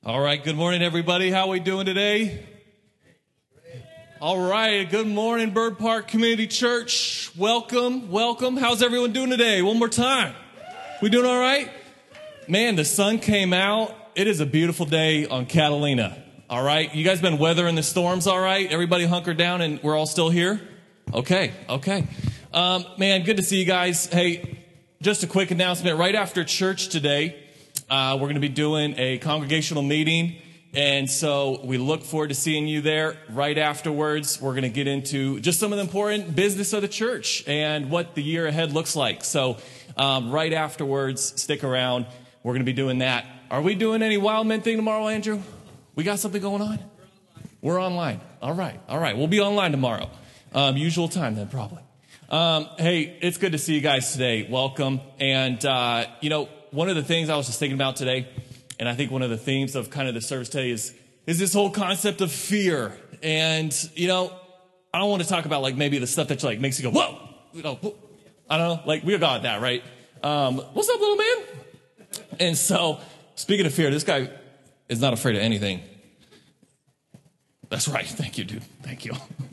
All right, good morning, everybody. How are we doing today? All right, good morning, Bird Park Community Church. Welcome, welcome. How's everyone doing today? One more time. We doing all right? Man, the sun came out. It is a beautiful day on Catalina. All right, you guys been weathering the storms all right? Everybody hunkered down and we're all still here? Okay. Man, good to see you guys. Hey, just a quick announcement. Right after church today, we're going to be doing a congregational meeting, and so we look forward to seeing you there. Right afterwards, we're going to get into just some of the important business of the church and what the year ahead looks like. So right afterwards, stick around. We're going to be doing that. Are we doing any Wild Men thing tomorrow, Andrew? We got something going on? We're online. All right. We'll be online tomorrow. Usual time then, probably. Hey, it's good to see you guys today. Welcome. And, one of the things I was just thinking about today, and I think one of the themes of kind of the service today is this whole concept of fear. And, I don't want to talk about like maybe the stuff that like makes you go, whoa, I don't know, like we got that, right? What's up, little man? And so, speaking of fear, this guy is not afraid of anything. That's right. Thank you, dude. Thank you.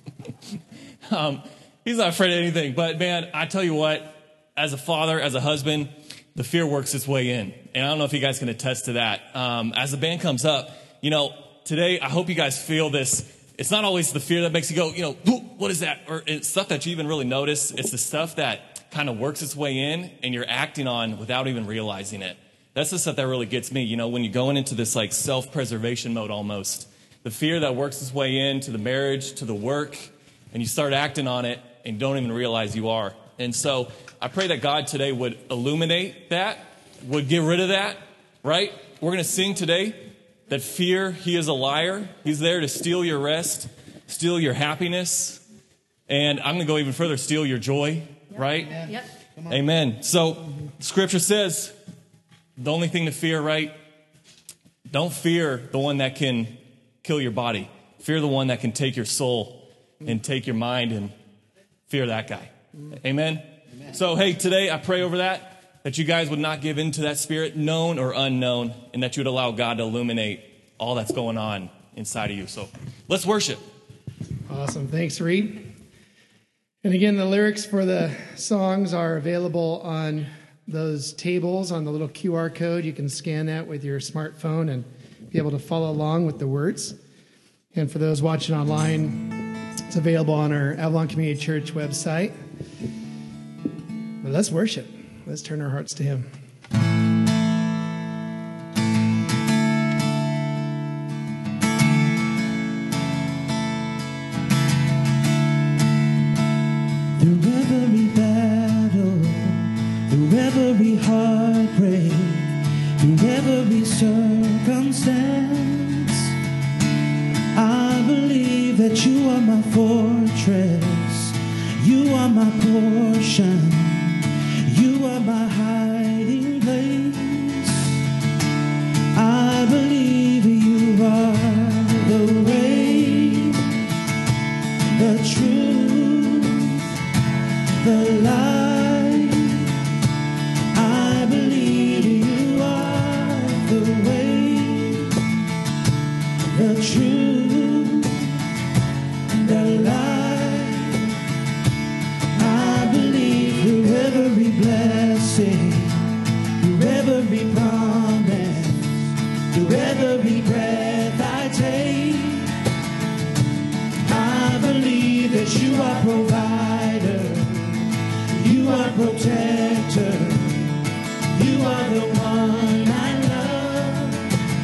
He's not afraid of anything. But, man, I tell you what, as a father, as a husband, the fear works its way in. And I don't know if you guys can attest to that. As the band comes up, today I hope you guys feel this. It's not always the fear that makes you go, what is that? Or it's stuff that you even really notice. It's the stuff that kind of works its way in and you're acting on without even realizing it. That's the stuff that really gets me, when you're going into this like self-preservation mode almost. The fear that works its way into the marriage, to the work, and you start acting on it and don't even realize you are. And so I pray that God today would illuminate that, would get rid of that, right? We're going to sing today that fear, he is a liar. He's there to steal your rest, steal your happiness, and I'm going to go even further, steal your joy, right? Yep. Amen. So Scripture says the only thing to fear, right? Don't fear the one that can kill your body. Fear the one that can take your soul and take your mind, and fear that guy. Amen? So, hey, today I pray over that you guys would not give in to that spirit, known or unknown, and that you would allow God to illuminate all that's going on inside of you. So, let's worship. Awesome. Thanks, Reed. And again, the lyrics for the songs are available on those tables on the little QR code. You can scan that with your smartphone and be able to follow along with the words. And for those watching online, it's available on our Avalon Community Church website. But let's worship. Let's turn our hearts to Him. Through every battle, through every heartbreak, through every circumstance, I believe that you are my fortress, you are my portion, you are my hiding place. I believe you are the way, the truth, the light. I believe you are the way, the truth, the light. I believe through every blessing, through every promise, through every breath I take. I believe that you are provider, you are protector, you are the one I love.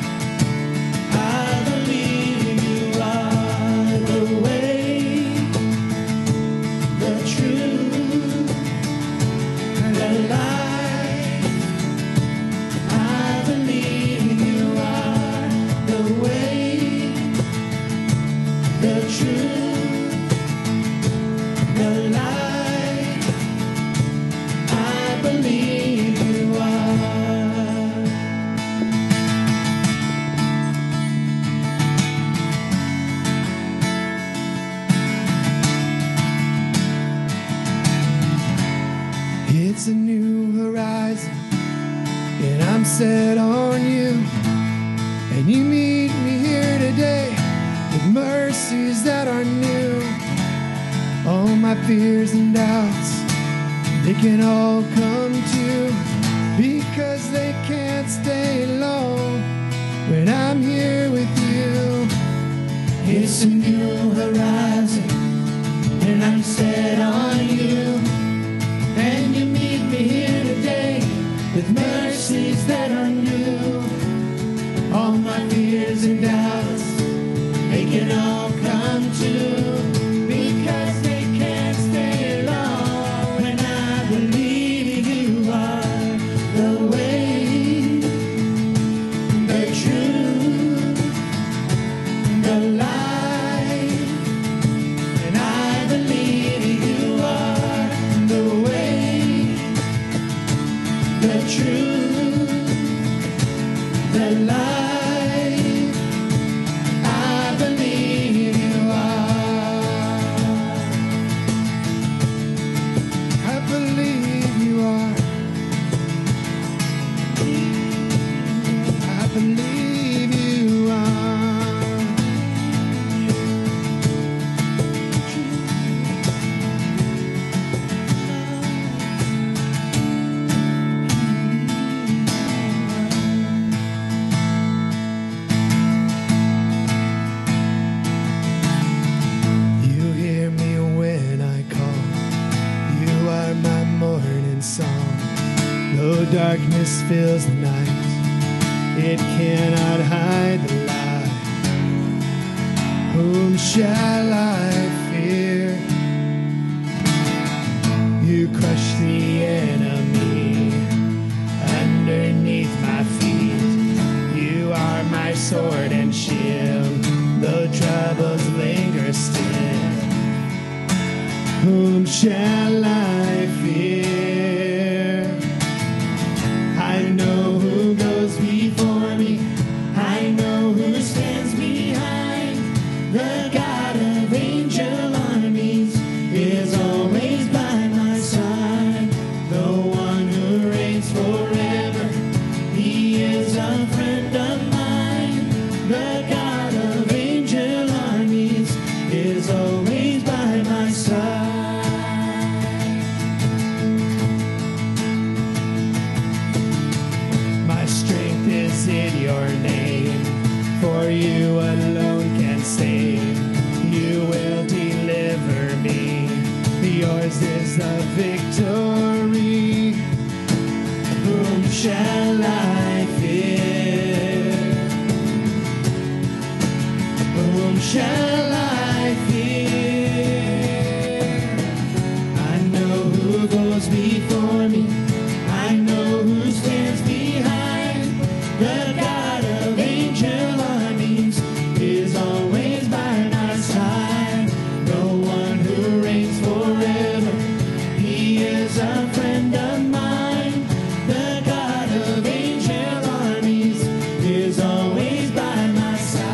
I believe you are the way, the truth, the light. I believe you are the way, the truth, the light. I believe you are. It's a new horizon, and I'm set on you, and you need mercies that are new. All my fears and doubts, they can all come to, because they can't stay long when I'm here with you. It's a new horizon, and I'm set on you. And you meet me here today with mercies that are new. All my fears and doubts, they can all come true, because they can't stay long when I believe you are the way, the truth, the life. And I believe you are the way, the truth, the life. Darkness fills the night, it cannot hide the light. Whom shall I fear? You crush the enemy underneath my feet. You are my sword and shield, though troubles linger still. Whom shall I fear? I know who goes before me. I know who stands behind. The God of angel armies is always by my side. The one who reigns forever, he is a friend of mine. The God of angel armies is always by my side. In your name, for you alone can save. You will deliver me. Yours is the victory. Whom shall I fear? Whom shall I fear? I know who goes before me. I know who stands behind. The God of angel armies is always by my side. The one who reigns forever, he is a friend of mine. The God of angel armies is always by my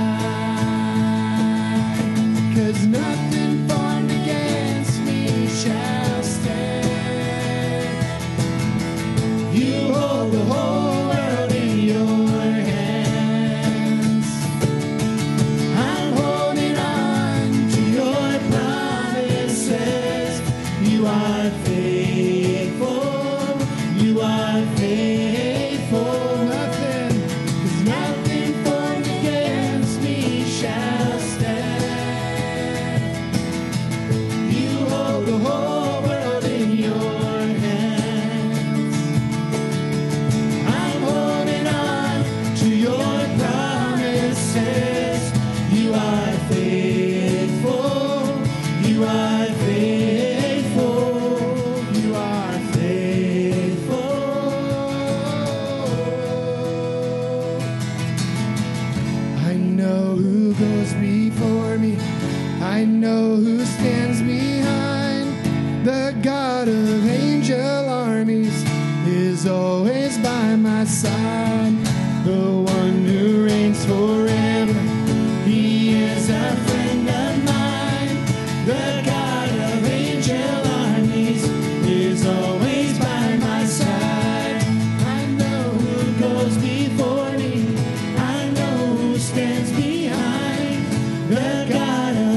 side. 'Cause nothing formed against me shall stand. You hold the whole world in your hands. I'm holding on to your promises. You are faithful. You are faithful. Nothing formed against me shall stand. You hold the whole world in your hands. I'm holding on to your promises. You are faithful. You are faithful. You are faithful. I know who goes before me. I know who stands behind. The God of angel armies is always by my side. The one who reigns forever, he is a friend of mine. The God of angel armies is always by my side. I know who goes before me. I know who stands behind. The God of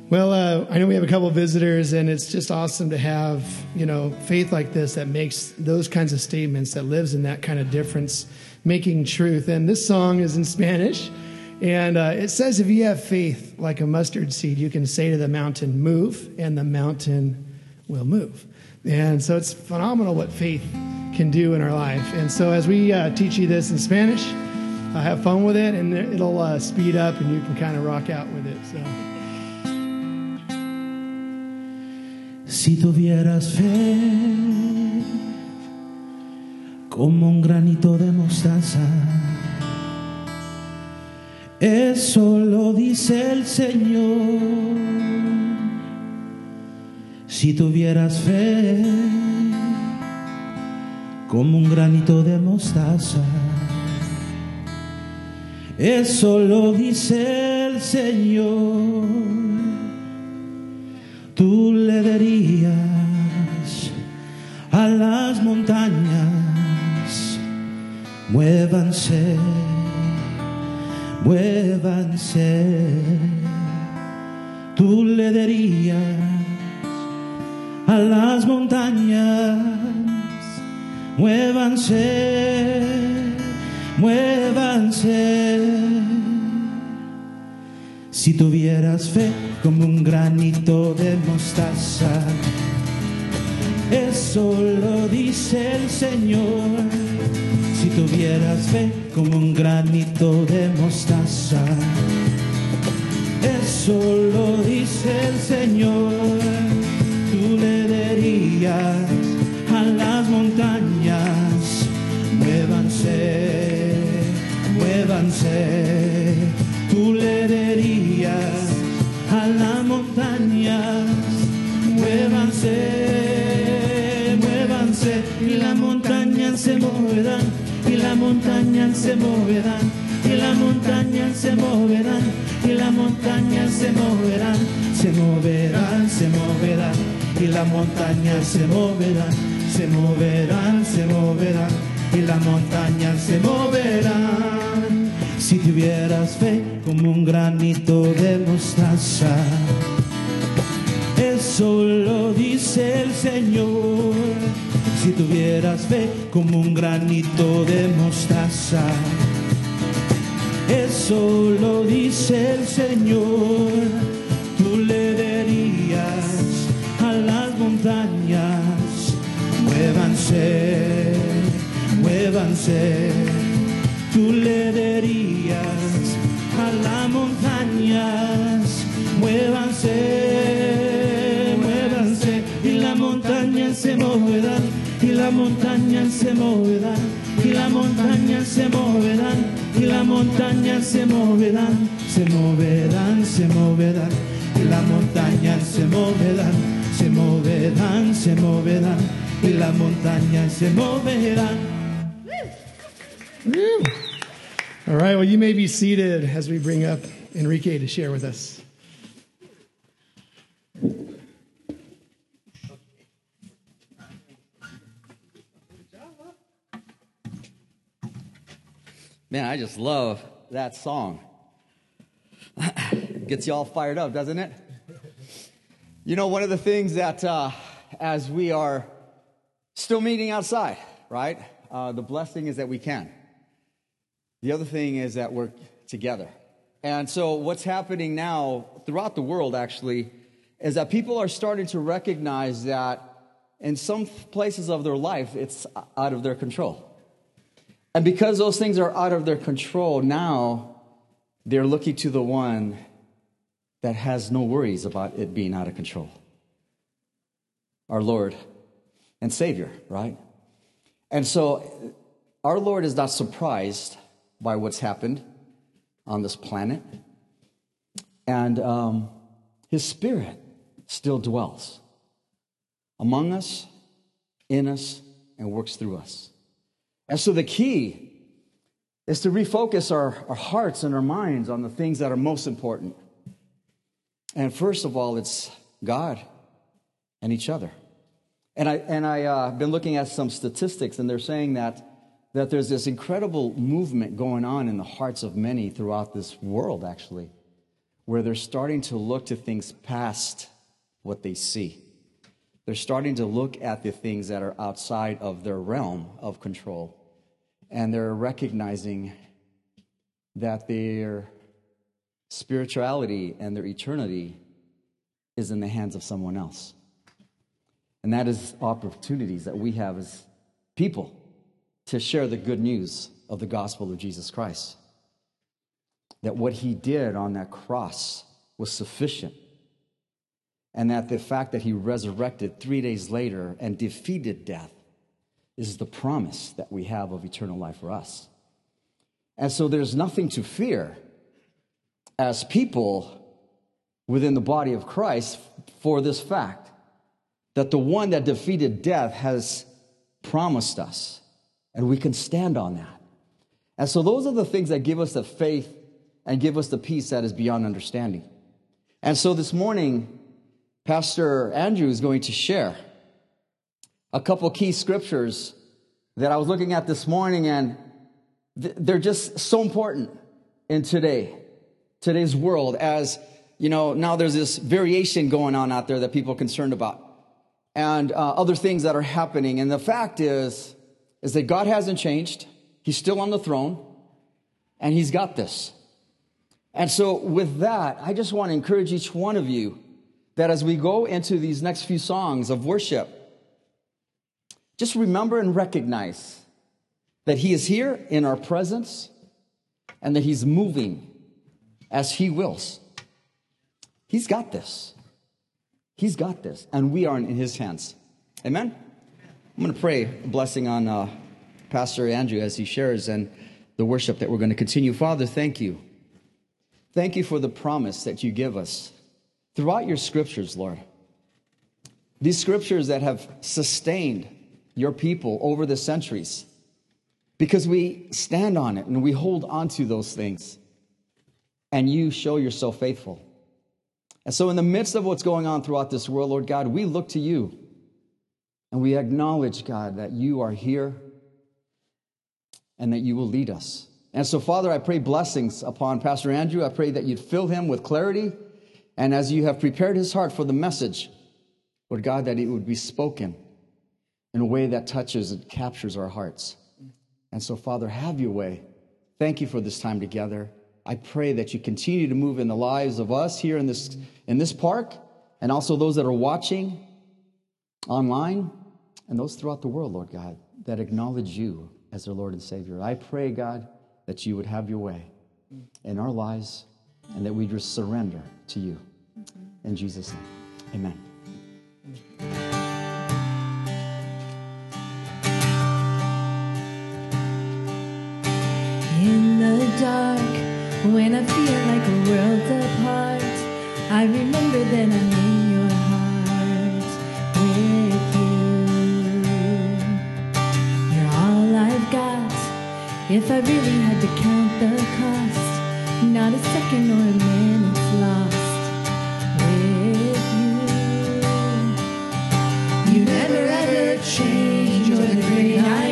Well, I know we have a couple of visitors, and it's just awesome to have, faith like this that makes those kinds of statements, that lives in that kind of difference, making truth. And this song is in Spanish, and it says, if you have faith like a mustard seed, you can say to the mountain, move, and the mountain will move. And so it's phenomenal what faith can do in our life. And so as we teach you this in Spanish, have fun with it, and it'll speed up, and you can kind of rock out with it. So. Si tuvieras fe como un granito de mostaza, eso lo dice el Señor. Si tuvieras fe como un granito de mostaza, eso lo dice el Señor. Tú le dirías a las montañas, muévanse, muévanse. Tú le dirías a las montañas, muévanse, muévanse. Si tuvieras fe como un granito de mostaza, eso lo dice el Señor. Si tuvieras fe como un granito de mostaza, eso lo dice el Señor. Tú le dirías a las montañas, muévanse, muévanse. Tú le dirías a las montañas, muévanse, muévanse. Y las montañas se moverán, y las montañas se moverán, y las montañas se moverán, y las montañas se moverán, se moverán, se moverán. Y las montañas se moverán, se moverán, se moverán, y las montañas se moverán. Si tuvieras fe como un granito de mostaza, eso lo dice el Señor. Si tuvieras fe como un granito de mostaza, eso lo dice el Señor. Tú le dirías a las montañas, muévanse, muévanse. Tú le dirías a las montañas, muévanse, muévanse. Y las montañas se moverán, y las montañas se moverán, y las montañas se moverán, y las montañas se moverán, se moverán, se moverán. Y las montañas se moverán, se moverán, se moverán, y las montañas se moverán. All right, well, you may be seated as we bring up Enrique to share with us. Man, I just love that song. Gets you all fired up, doesn't it? You know, one of the things that as we are still meeting outside, right? The blessing is that we can. The other thing is that we're together. And so what's happening now throughout the world, actually, is that people are starting to recognize that in some places of their life, it's out of their control. And because those things are out of their control, now they're looking to the one that has no worries about it being out of control. Our Lord and Savior, right? And so our Lord is not surprised by what's happened on this planet. And His Spirit still dwells among us, in us, and works through us. And so the key is to refocus our hearts and our minds on the things that are most important. And first of all, it's God and each other. And I've been looking at some statistics, and they're saying that there's this incredible movement going on in the hearts of many throughout this world, actually, where they're starting to look to things past what they see. They're starting to look at the things that are outside of their realm of control. And they're recognizing that their spirituality and their eternity is in the hands of someone else. And that is opportunities that we have as people to share the good news of the gospel of Jesus Christ. That what he did on that cross was sufficient. And that the fact that he resurrected 3 days later and defeated death is the promise that we have of eternal life for us. And so there's nothing to fear as people within the body of Christ for this fact that the one that defeated death has promised us, and we can stand on that. And so those are the things that give us the faith and give us the peace that is beyond understanding. And so this morning, Pastor Andrew is going to share a couple key scriptures that I was looking at this morning, and they're just so important in today's world. As you know, now there's this variation going on out there that people are concerned about, and other things that are happening. And the fact is that God hasn't changed. He's still on the throne, and he's got this. And so with that, I just want to encourage each one of you that as we go into these next few songs of worship, just remember and recognize that he is here in our presence and that he's moving as he wills. He's got this. He's got this, and we are in his hands. Amen? I'm going to pray a blessing on Pastor Andrew as he shares and the worship that we're going to continue. Father, thank you. Thank you for the promise that you give us throughout your scriptures, Lord. These scriptures that have sustained your people over the centuries, because we stand on it and we hold on to those things, and you show yourself faithful. And so in the midst of what's going on throughout this world, Lord God, we look to you and we acknowledge, God, that you are here and that you will lead us. And so, Father, I pray blessings upon Pastor Andrew. I pray that you'd fill him with clarity. And as you have prepared his heart for the message, Lord God, that it would be spoken in a way that touches and captures our hearts. And so, Father, have your way. Thank you for this time together. I pray that you continue to move in the lives of us here in this park, and also those that are watching online, and those throughout the world, Lord God, that acknowledge you as their Lord and Savior. I pray, God, that you would have your way in our lives, and that we just surrender to you. In Jesus' name, amen. In the dark, when I feel like a world apart, I remember that I'm in your heart with you. You're all I've got. If I really had to count the cost, not a second or a minute's lost with you. You never ever change, you're the great I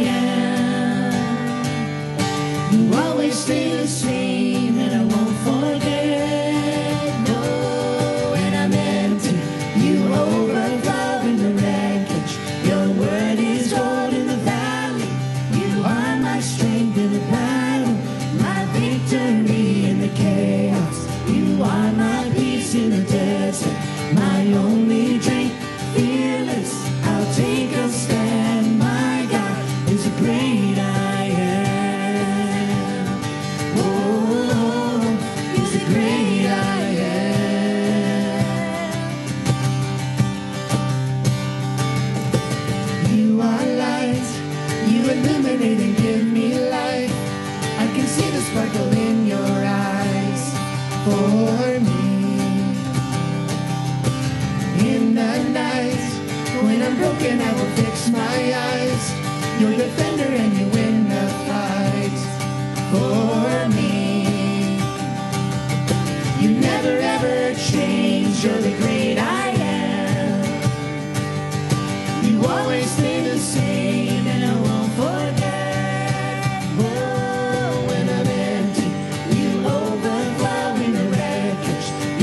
am. You always stay the same, and I won't forget. No, when I'm empty, you overflow in the wreckage. Your word is gold in the valley. You are my strength in the battle, my victory in the chaos. You are my peace in the desert, my only drink. Fearless, I'll take a stand. My God is a great I am. Oh, he's a great I am. You are light, you illuminate and give me life. I can see the sparkle in your eyes for me. In the night, when I'm broken, I will fix my eyes. You're the defender and you win the fight for me. You never ever change, you're the great I am. You always stay the same, and I won't forget. Oh, when I'm empty, you overflow in the wreckage.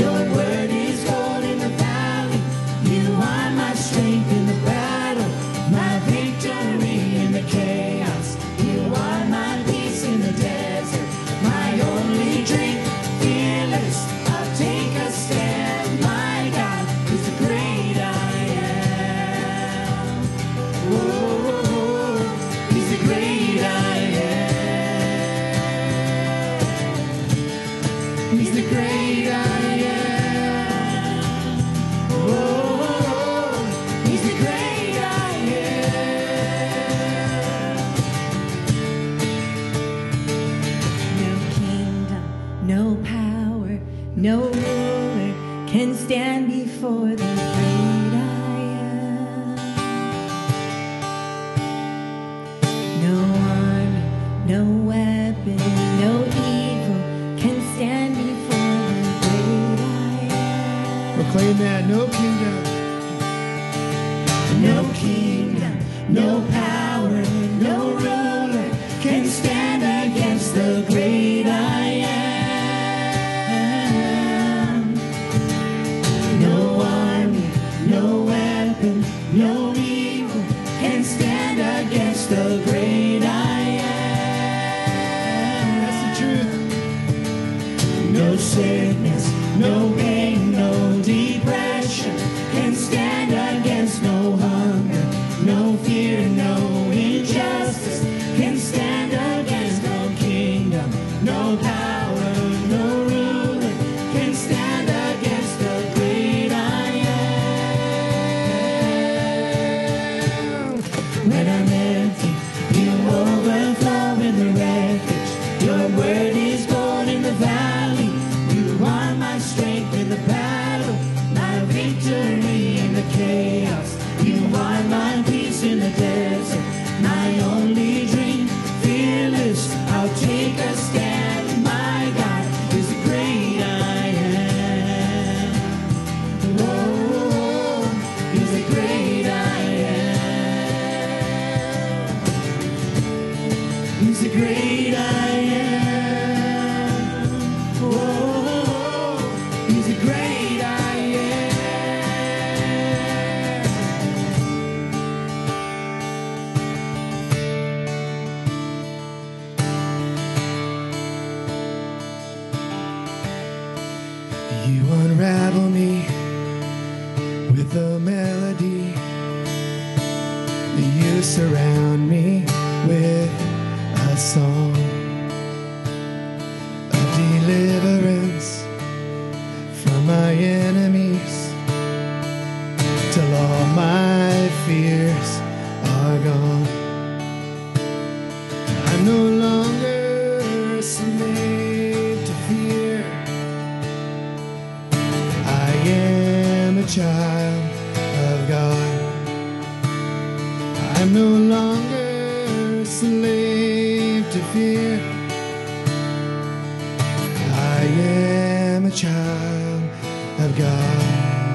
No ruler can stand before the great I am. No army, no weapon, no evil can stand before the great I am. Proclaim that. No kingdom. No kingdom, no power, no ruler can stand against the great I am. No army, no weapon, no evil can stand against the great I am. That's the truth. No sickness, no pain, no depression can stand against no hunger, no fear, no injustice can stand against no kingdom, no power, no ruler can stand against the great I am. When I'm empty, you overflow in the wreckage. Your word is born in the valley. You are my strength in the battle, my victory in the chaos. You are my peace in the desert, my only dream. Fearless, I'll take a stand. My God is the great I am. Oh, He's the great I am. He's the great I am. Oh, He's the great I am. You unravel me with a melody. You surround me with a song of deliverance from my enemies, till all my fears are gone. I'm no longer a slave to fear. I am a child of God. I'm no longer a slave to fear. I am a child of God.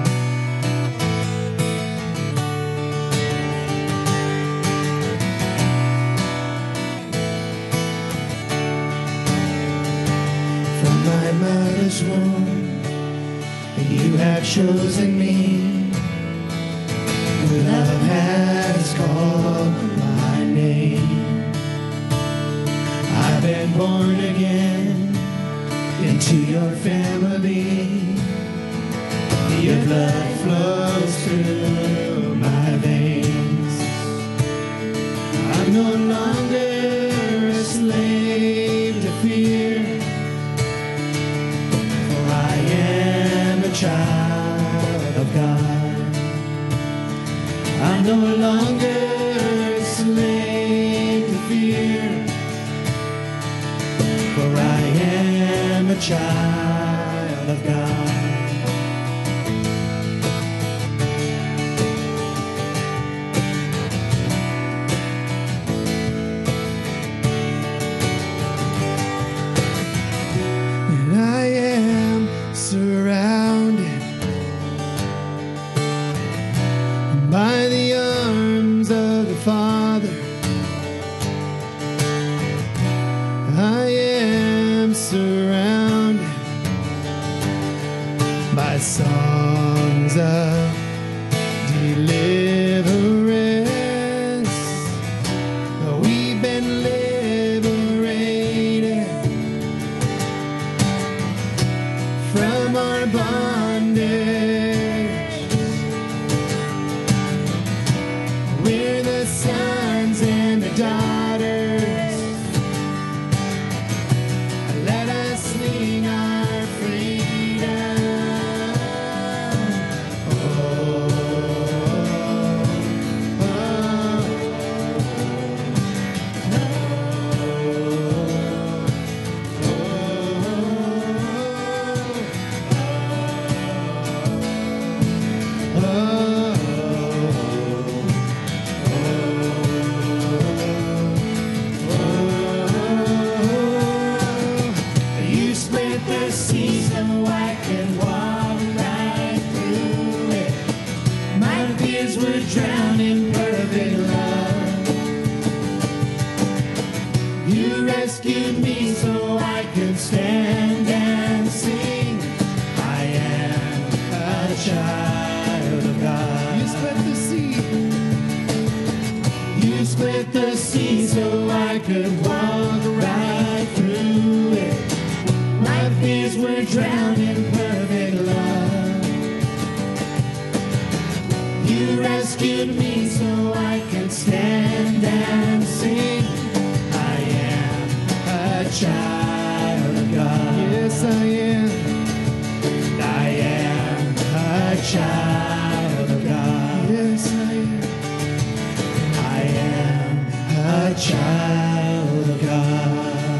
From my mother's womb, you have chosen me. Love has called my name. I've been born again into your family. Your blood flows through my veins. I'm no longer a slave to fear, for I am a child of God. I'm no longer a slave to fear, for I am a child of God. And I am surrounded by the arms of the Father. I am surrounded by songs of deliverance. We've been liberated from our bondage. We're the sons and the daughters. Let us sing our freedom. I can walk right through it. My fears were drowned in perfect love. You rescued me so I could stand and sing. I am a child of God. You split the sea. You split the sea so I could walk right through it. My fears were drowned in perfect love. You rescued me so I could stand and sing. I am a child of God. Yes, I am. I am a child of God. Yes, I am. I am a child of God.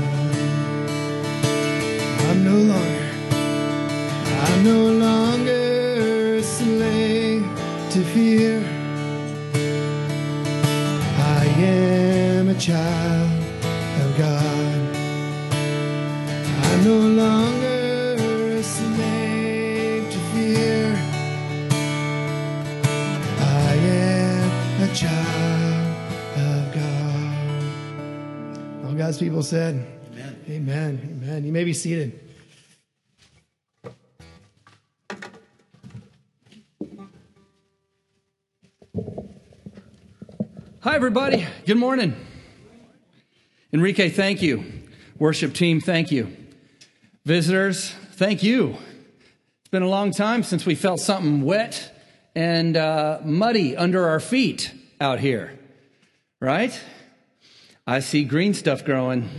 I'm no longer a slave to fear. I am a child of God. I'm no longer a slave to fear. I am a child of God. All God's people said, Amen. Amen. Amen. You may be seated. Hi, everybody. Good morning. Enrique, thank you. Worship team, thank you. Visitors, thank you. It's been a long time since we felt something wet and muddy under our feet out here, right? I see green stuff growing,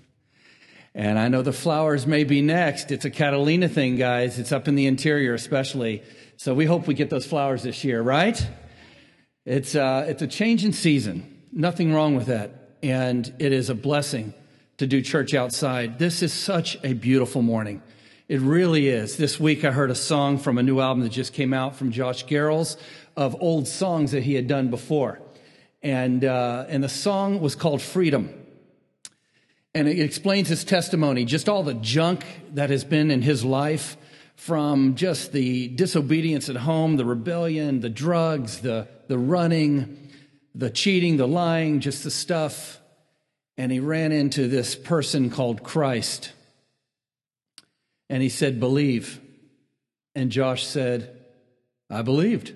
and I know the flowers may be next. It's a Catalina thing, guys. It's up in the interior especially, so we hope we get those flowers this year, right? It's a change in season. Nothing wrong with that. And it is a blessing to do church outside. This is such a beautiful morning. It really is. This week I heard a song from a new album that just came out from Josh Garrels of old songs that he had done before. And the song was called Freedom. And it explains his testimony, just all the junk that has been in his life, from just the disobedience at home, the rebellion, the drugs, the running, the cheating, the lying, just the stuff. And he ran into this person called Christ. And he said, believe. And Josh said, I believed.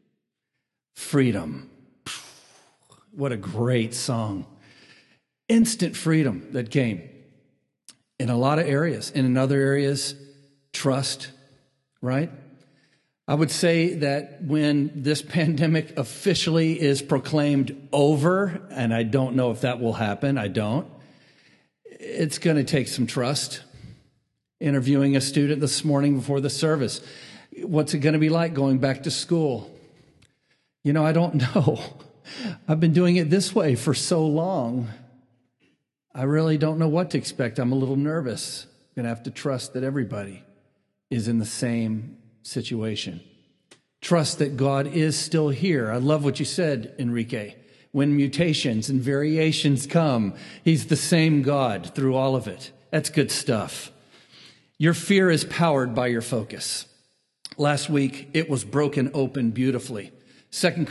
Freedom. What a great song. Instant freedom that came in a lot of areas. And in other areas, trust, right? I would say that when this pandemic officially is proclaimed over, and I don't know if that will happen, it's going to take some trust. Interviewing a student this morning before the service. What's it going to be like going back to school? I don't know. I've been doing it this way for so long. I really don't know what to expect. I'm a little nervous. I'm going to have to trust that everybody is in the same situation. Trust that God is still here. I love what you said, Enrique. When mutations and variations come, he's the same God through all of it. That's good stuff. Your fear is powered by your focus. Last week, it was broken open beautifully. 2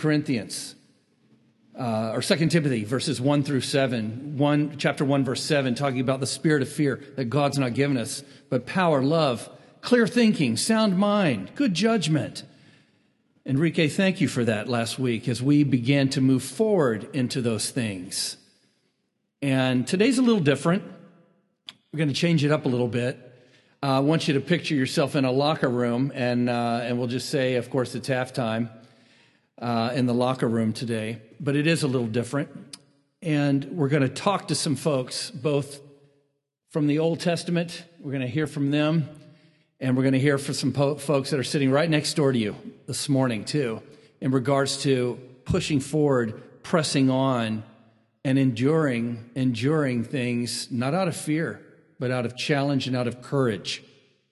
Timothy, verses 1 through 7, chapter 1, verse 7, talking about the spirit of fear that God's not given us, but power, love, clear thinking, sound mind, good judgment. Enrique, thank you for that last week as we began to move forward into those things. And today's a little different. We're going to change it up a little bit. I want you to picture yourself in a locker room, and we'll just say, of course, it's halftime in the locker room today. But it is a little different. And we're going to talk to some folks, both from the Old Testament. We're going to hear from them. And we're going to hear from some folks that are sitting right next door to you this morning, too, in regards to pushing forward, pressing on, and enduring things, not out of fear, but out of challenge and out of courage.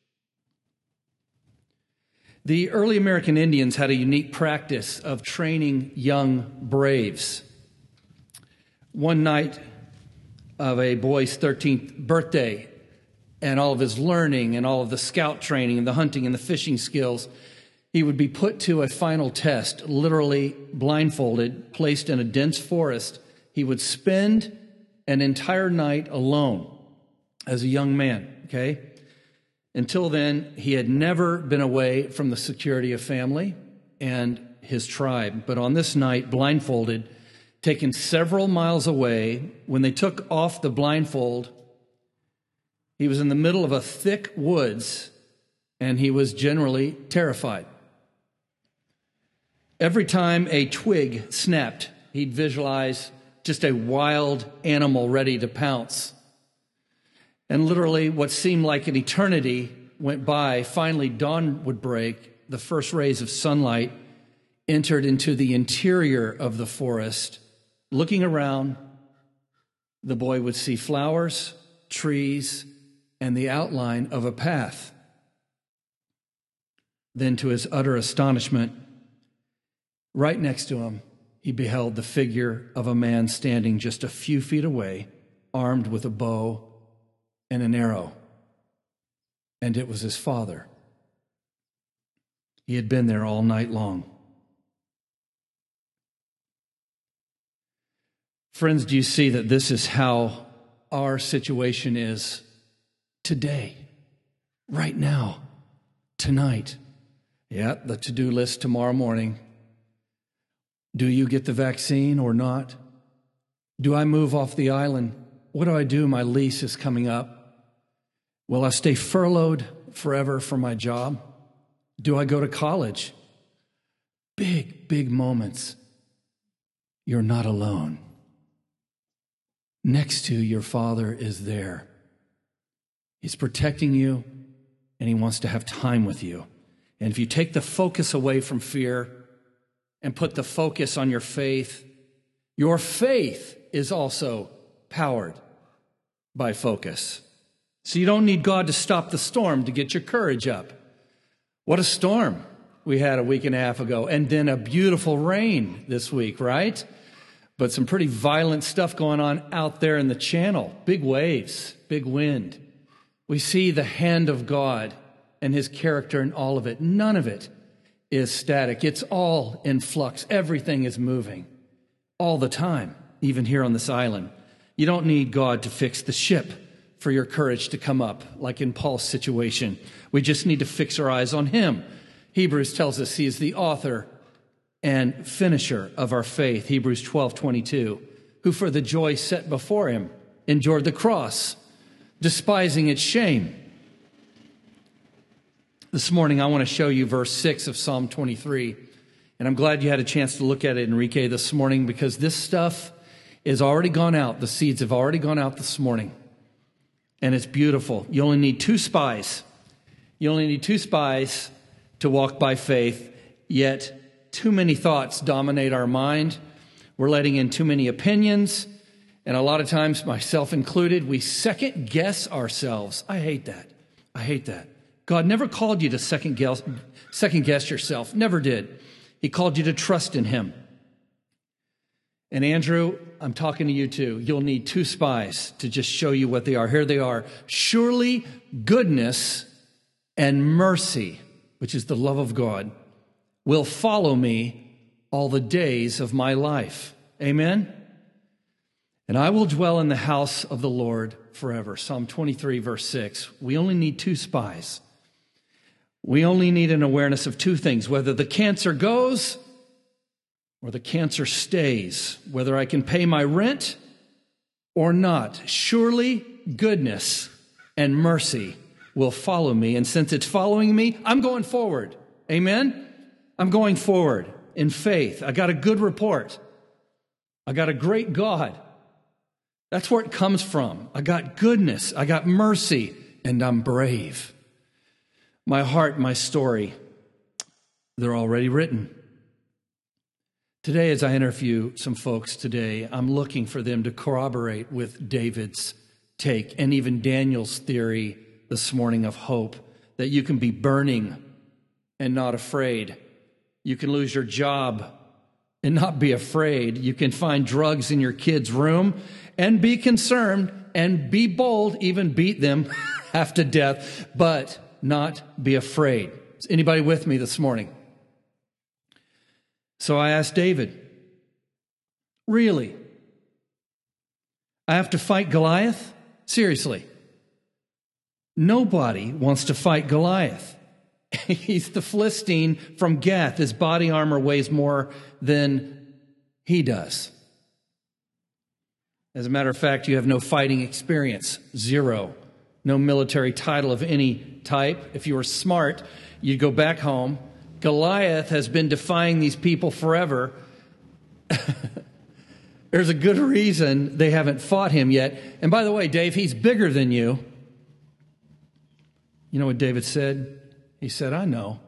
The early American Indians had a unique practice of training young braves. One night of a boy's 13th birthday, and all of his learning and all of the scout training and the hunting and the fishing skills, he would be put to a final test, literally blindfolded, placed in a dense forest. He would spend an entire night alone as a young man, okay? Until then, he had never been away from the security of family and his tribe. But on this night, blindfolded, taken several miles away, when they took off the blindfold, he was in the middle of a thick woods, and he was generally terrified. Every time a twig snapped, he'd visualize just a wild animal ready to pounce. And literally what seemed like an eternity went by. Finally, dawn would break. The first rays of sunlight entered into the interior of the forest. Looking around, the boy would see flowers, trees, and the outline of a path. Then, to his utter astonishment, right next to him, he beheld the figure of a man standing just a few feet away, armed with a bow and an arrow. And it was his father. He had been there all night long. Friends, do you see that this is how our situation is today, right now, tonight? Yeah, the to-do list tomorrow morning. Do you get the vaccine or not? Do I move off the island? What do I do? My lease is coming up. Will I stay furloughed forever from my job? Do I go to college? Big, big moments. You're not alone. Next to your Father is there. He's protecting you, and he wants to have time with you. And if you take the focus away from fear and put the focus on your faith is also powered by focus. So you don't need God to stop the storm to get your courage up. What a storm we had a week and a half ago, and then a beautiful rain this week, right? But some pretty violent stuff going on out there in the channel. Big waves, big wind. We see the hand of God and his character in all of it. None of it is static. It's all in flux. Everything is moving all the time, even here on this island. You don't need God to fix the ship for your courage to come up, like in Paul's situation. We just need to fix our eyes on him. Hebrews tells us he is the author and finisher of our faith. Hebrews 12:22, who for the joy set before him endured the cross, despising its shame. This morning, I want to show you verse 6 of Psalm 23. And I'm glad you had a chance to look at it, Enrique, this morning, because this stuff is already gone out. The seeds have already gone out this morning. And it's beautiful. You only need 2 spies. You only need 2 spies to walk by faith, yet too many thoughts dominate our mind. We're letting in too many opinions. And a lot of times, myself included, we second guess ourselves. I hate that. I hate that. God never called you to second guess yourself. Never did. He called you to trust in him. And Andrew, I'm talking to you too. You'll need 2 spies to just show you what they are. Here they are. Surely goodness and mercy, which is the love of God, will follow me all the days of my life. Amen? And I will dwell in the house of the Lord forever. Psalm 23, verse 6. We only need 2 spies. We only need an awareness of 2 things, whether the cancer goes or the cancer stays, whether I can pay my rent or not. Surely goodness and mercy will follow me. And since it's following me, I'm going forward. Amen? I'm going forward in faith. I got a good report. I got a great God. That's where it comes from. I got goodness. I got mercy. And I'm brave. My heart, my story, they're already written. Today, as I interview some folks today, I'm looking for them to corroborate with David's take and even Daniel's theory this morning of hope, that you can be burning and not afraid. You can lose your job and not be afraid. You can find drugs in your kid's room and be concerned and be bold, even beat them half to death, but not be afraid. Is anybody with me this morning? So I asked David, really? I have to fight Goliath? Seriously. Nobody wants to fight Goliath. He's the Philistine from Gath. His body armor weighs more than he does. As a matter of fact, you have no fighting experience, zero. No military title of any type. If you were smart, you'd go back home. Goliath has been defying these people forever. There's a good reason they haven't fought him yet. And by the way, Dave, he's bigger than you. You know what David said? He said, I know.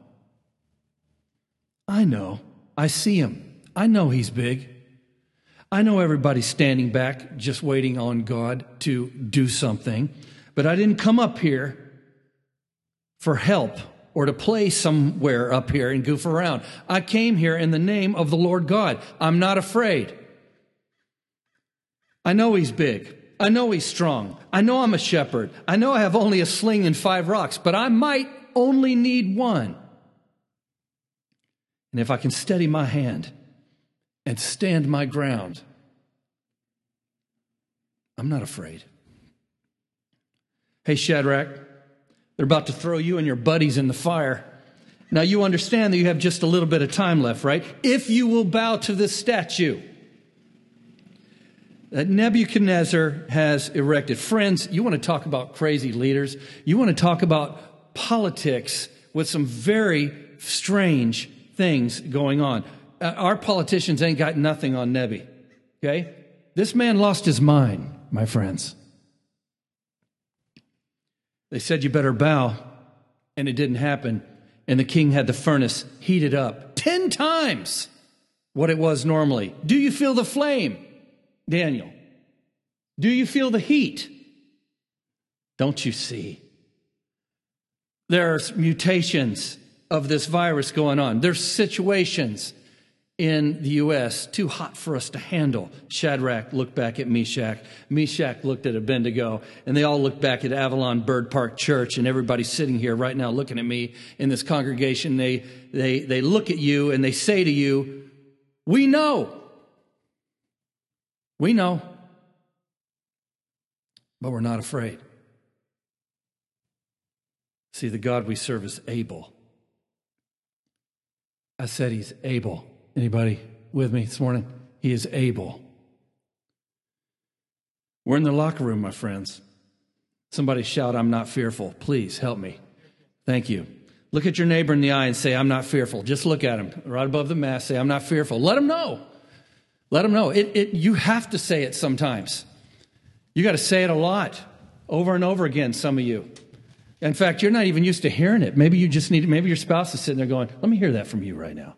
I see him. I know he's big. I know everybody's standing back just waiting on God to do something. But I didn't come up here for help or to play somewhere up here and goof around. I came here in the name of the Lord God. I'm not afraid. I know he's big. I know he's strong. I know I'm a shepherd. I know I have only a sling and 5 rocks, but I might only need one. And if I can steady my hand and stand my ground, I'm not afraid. Hey, Shadrach, they're about to throw you and your buddies in the fire. Now, you understand that you have just a little bit of time left, right? If you will bow to this statue that Nebuchadnezzar has erected. Friends, you want to talk about crazy leaders? You want to talk about politics with some very strange things going on. Our politicians ain't got nothing on Nebi, okay? This man lost his mind, my friends. They said, you better bow, and it didn't happen. And the king had the furnace heated up 10 times what it was normally. Do you feel the flame, Daniel? Do you feel the heat? Don't you see? There are mutations of this virus going on. There's situations in the U.S. too hot for us to handle. Shadrach looked back at Meshach. Meshach looked at Abednego. And they all looked back at Avalon Bird Park Church. And everybody's sitting here right now looking at me in this congregation. They look at you and they say to you, we know. We know. But we're not afraid. See, the God we serve is able. I said he's able. Anybody with me this morning? He is able. We're in the locker room, my friends. Somebody shout, I'm not fearful. Please help me. Thank you. Look at your neighbor in the eye and say, I'm not fearful. Just look at him right above the mask. Say, I'm not fearful. Let him know. Let him know. You have to say it sometimes. You got to say it a lot, over and over again, some of you. In fact, you're not even used to hearing it. Maybe you just need it. Maybe your spouse is sitting there going, let me hear that from you right now.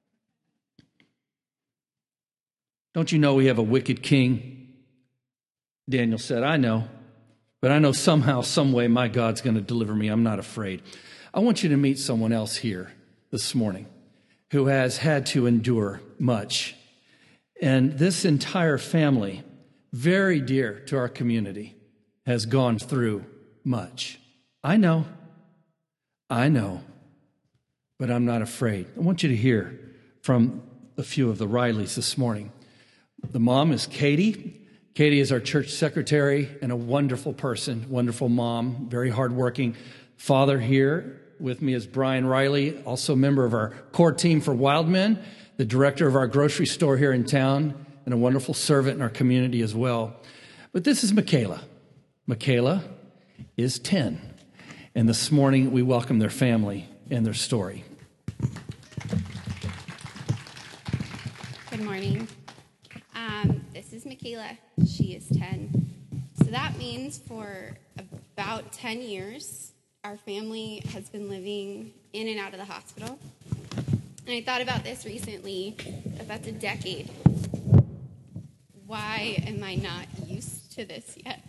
Don't you know we have a wicked king? Daniel said, I know, but I know somehow, some way, my God's going to deliver me. I'm not afraid. I want you to meet someone else here this morning who has had to endure much. And this entire family, very dear to our community, has gone through much. I know, but I'm not afraid. I want you to hear from a few of the Rileys this morning. The mom is Katie. Katie is our church secretary and a wonderful person, wonderful mom, very hardworking. Father here with me is Brian Riley, also a member of our core team for Wild Men, the director of our grocery store here in town, and a wonderful servant in our community as well. But this is Michaela. Michaela is 10. And this morning we welcome their family and their story. Good morning. This is Michaela. She is 10. So that means for about 10 years, our family has been living in and out of the hospital. And I thought about this recently, if that's a decade. Why am I not used to this yet?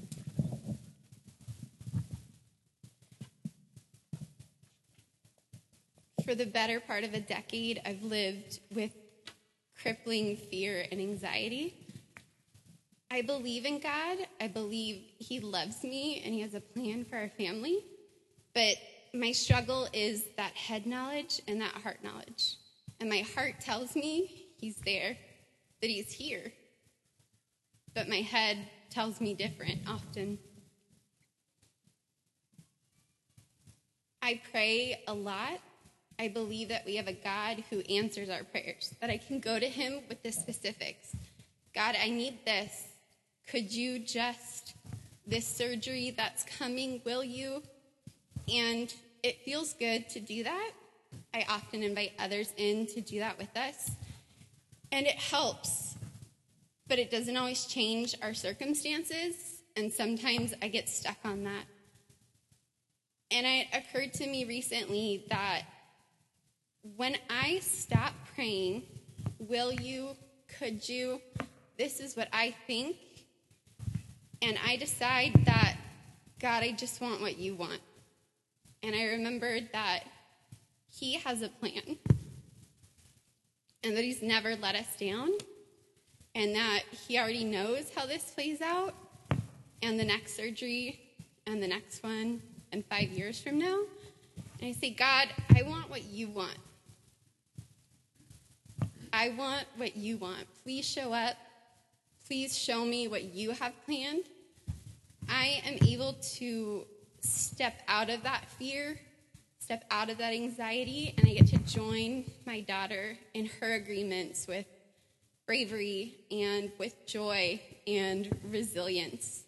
For the better part of a decade, I've lived with crippling fear and anxiety. I believe in God. I believe he loves me and he has a plan for our family. But my struggle is that head knowledge and that heart knowledge. And my heart tells me he's there, that he's here. But my head tells me different often. I pray a lot. I believe that we have a God who answers our prayers, that I can go to him with the specifics. God, I need this. Could you just, this surgery that's coming, will you? And it feels good to do that. I often invite others in to do that with us. And it helps, but it doesn't always change our circumstances. And sometimes I get stuck on that. And it occurred to me recently that when I stop praying, will you, could you, this is what I think, and I decide that, God, I just want what you want. And I remembered that he has a plan, and that he's never let us down, and that he already knows how this plays out, and the next surgery, and the next one, and 5 years from now. And I say, God, I want what you want. I want what you want. Please show up. Please show me what you have planned. I am able to step out of that fear, step out of that anxiety, and I get to join my daughter in her agreements with bravery and with joy and resilience.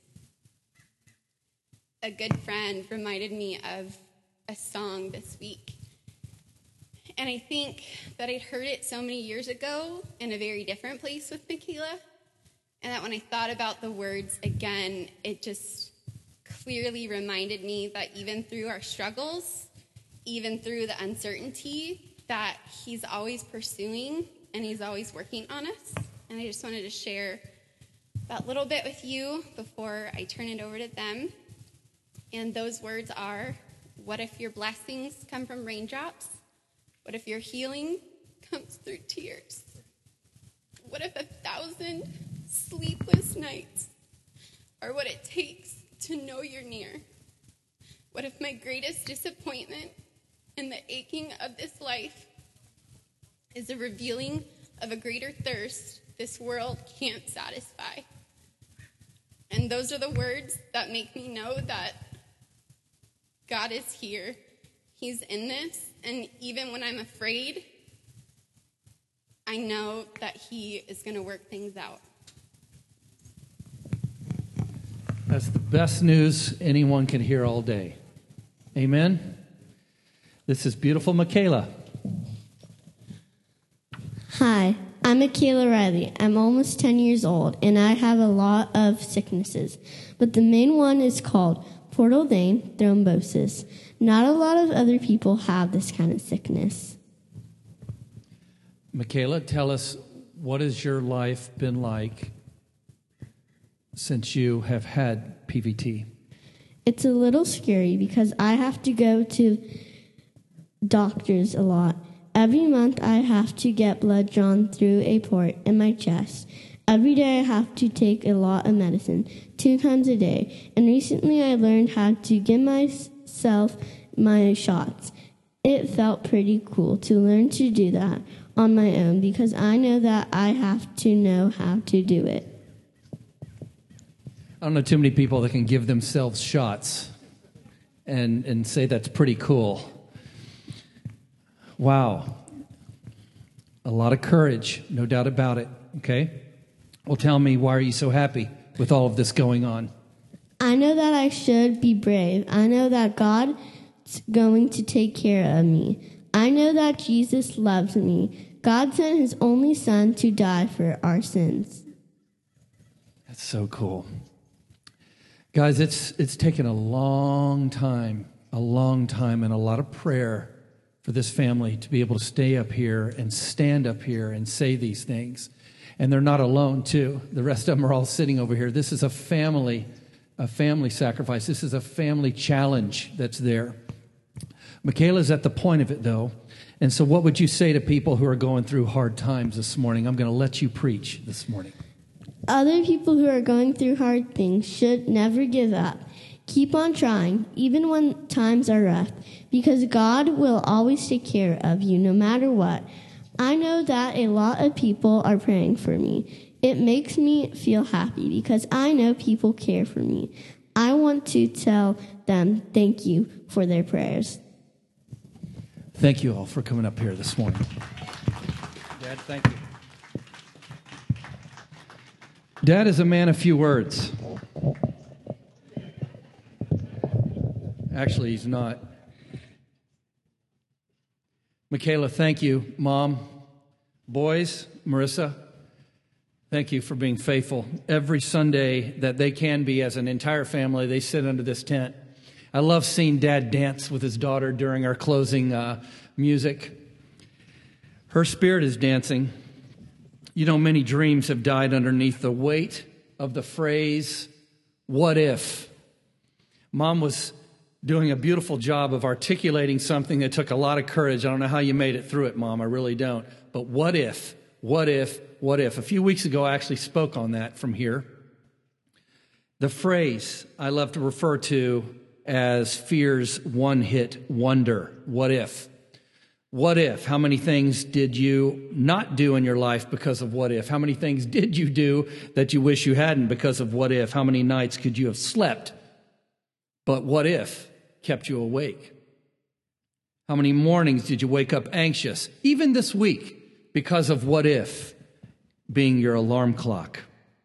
A good friend reminded me of a song this week. And I think that I'd heard it so many years ago in a very different place with Michaela. And that when I thought about the words again, it just clearly reminded me that even through our struggles, even through the uncertainty, that he's always pursuing and he's always working on us. And I just wanted to share that little bit with you before I turn it over to them. And those words are, what if your blessings come from raindrops? What if your healing comes through tears? What if 1,000 sleepless nights are what it takes to know you're near? What if my greatest disappointment in the aching of this life is a revealing of a greater thirst this world can't satisfy? And those are the words that make me know that God is here. He's in this. And even when I'm afraid, I know that he is going to work things out. That's the best news anyone can hear all day. Amen? This is beautiful Michaela. Hi, I'm Michaela Riley. I'm almost 10 years old, and I have a lot of sicknesses. But the main one is called portal vein thrombosis. Not a lot of other people have this kind of sickness. Michaela, tell us, what has your life been like since you have had PVT? It's a little scary because I have to go to doctors a lot. Every month I have to get blood drawn through a port in my chest. Every day I have to take a lot of medicine, 2 times a day. And recently I learned how to give myself my shots. It felt pretty cool to learn to do that on my own because I know that I have to know how to do it. I don't know too many people that can give themselves shots and say that's pretty cool. Wow. A lot of courage, no doubt about it, okay? Well, tell me, why are you so happy with all of this going on? I know that I should be brave. I know that God's going to take care of me. I know that Jesus loves me. God sent his only son to die for our sins. That's so cool. Guys, it's taken a long time, and a lot of prayer for this family to be able to stay up here and stand up here and say these things. And they're not alone, too. The rest of them are all sitting over here. This is a family sacrifice. This is a family challenge that's there. Michaela's at the point of it, though. And so what would you say to people who are going through hard times this morning? I'm going to let you preach this morning. Other people who are going through hard things should never give up. Keep on trying, even when times are rough, because God will always take care of you no matter what. I know that a lot of people are praying for me. It makes me feel happy because I know people care for me. I want to tell them thank you for their prayers. Thank you all for coming up here this morning. Dad, thank you. Dad is a man of few words. Actually, he's not. Michaela, thank you. Mom, boys, Marissa, thank you for being faithful. Every Sunday that they can be as an entire family, they sit under this tent. I love seeing Dad dance with his daughter during our closing music. Her spirit is dancing. You know, many dreams have died underneath the weight of the phrase, what if? Mom was doing a beautiful job of articulating something that took a lot of courage. I don't know how you made it through it, Mom. I really don't. But what if? What if? What if? A few weeks ago, I actually spoke on that from here. The phrase I love to refer to as fear's one-hit wonder. What if? What if? How many things did you not do in your life because of what if? How many things did you do that you wish you hadn't because of what if? How many nights could you have slept, but what if kept you awake? How many mornings did you wake up anxious, even this week, because of what if being your alarm clock?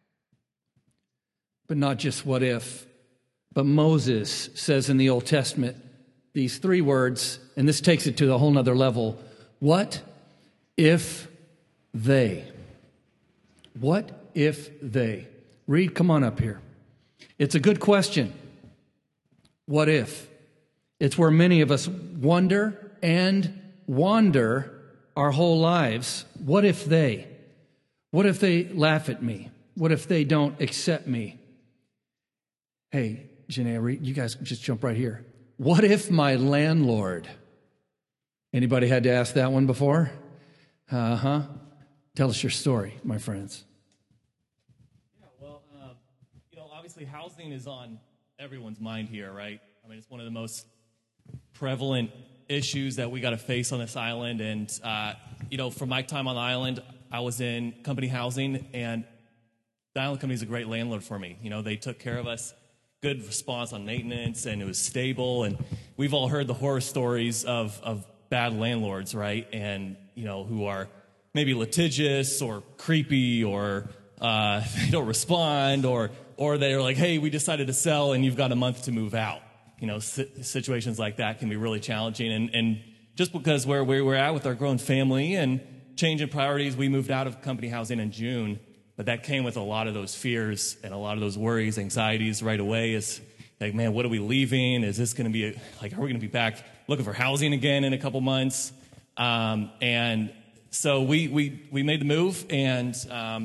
But not just what if, but Moses says in the Old Testament these three words, and this takes it to a whole nother level. What if they? What if they? Reed, come on up here. It's a good question. What if? It's where many of us wonder and wander our whole lives. What if they? What if they laugh at me? What if they don't accept me? Hey, Janae, Reed, you guys just jump right here. What if my landlord? Anybody had to ask that one before? Tell us your story, my friends. Yeah, well, obviously housing is on everyone's mind here, right? I mean, it's one of the most prevalent issues that we got to face on this island. And, from my time on the island, I was in company housing, and the island company is a great landlord for me. They took care of us. Good response on maintenance, and it was stable. And we've all heard the horror stories of bad landlords, right? And, who are maybe litigious or creepy, or they don't respond, or they're like, hey, we decided to sell and you've got a month to move out. Situations like that can be really challenging. And just because where we're at with our growing family and change in priorities, we moved out of company housing in June. But that came with a lot of those fears and a lot of those worries, anxieties right away. Is like, man, what are we leaving? Is this going to be are we going to be back looking for housing again in a couple months? And so we made the move, and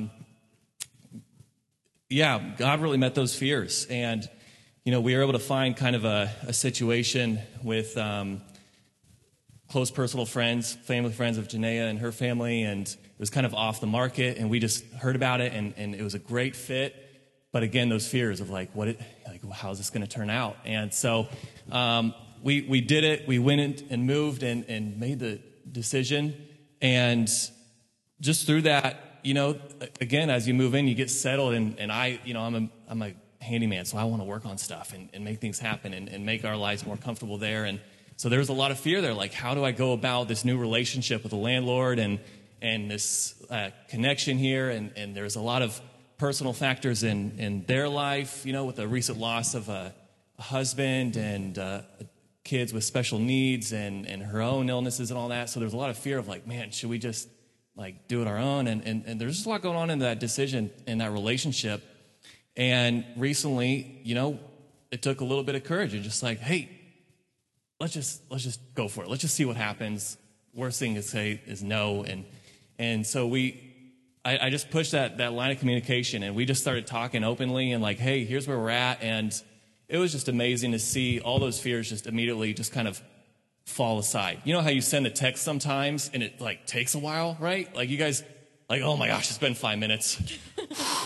God really met those fears. And we were able to find kind of a situation with close personal friends, family friends of Janaea and her family, and it was kind of off the market, and we just heard about it, and it was a great fit. But again, those fears of how's this going to turn out? And so we did it. We went in and moved and made the decision. And just through that, again, as you move in, you get settled, and I'm a handyman, so I want to work on stuff and make things happen and make our lives more comfortable there. And so there was a lot of fear there, like, how do I go about this new relationship with the landlord and this connection here? And there's a lot of personal factors in their life, with the recent loss of a husband and kids with special needs and her own illnesses and all that. So there's a lot of fear of like, man, should we just do it our own? And there's just a lot going on in that decision, in that relationship. And recently, it took a little bit of courage and just like, hey, let's just go for it. Let's just see what happens. Worst thing to say is no. And so I just pushed that line of communication, and we just started talking openly and like, hey, here's where we're at. And it was just amazing to see all those fears just immediately just kind of fall aside. You know how you send a text sometimes and it takes a while, right? Like you guys, oh my gosh, it's been 5 minutes.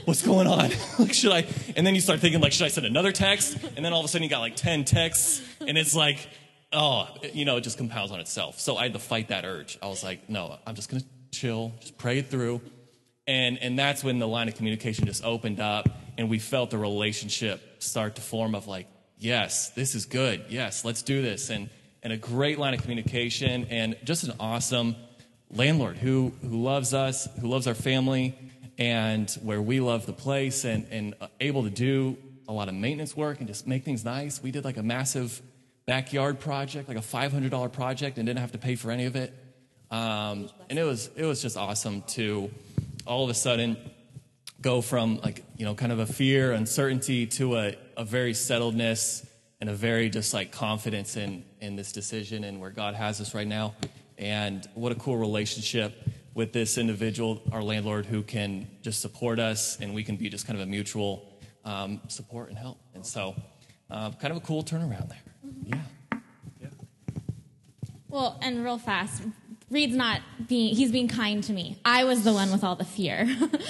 what's going on? Like, should I? And then you start thinking, like, should I send another text? And then all of a sudden you got like 10 texts, and it's like, oh, it just compounds on itself. So I had to fight that urge. I was like, no, I'm just going to chill, just pray it through. And that's when the line of communication just opened up, and we felt the relationship start to form of like, yes, this is good. Yes, let's do this. And a great line of communication, and just an awesome landlord who loves us, who loves our family, and where we love the place, and able to do a lot of maintenance work and just make things nice. We did like a massive backyard project, like a $500 project, and didn't have to pay for any of it. And it was just awesome to all of a sudden go from like, kind of a fear, uncertainty to a very settledness and a very just like confidence in this decision and where God has us right now. And what a cool relationship with this individual, our landlord, who can just support us, and we can be just kind of a mutual support and help. And so kind of a cool turnaround there. Yeah. Well, and real fast, Reed's he's being kind to me. I was the one with all the fear.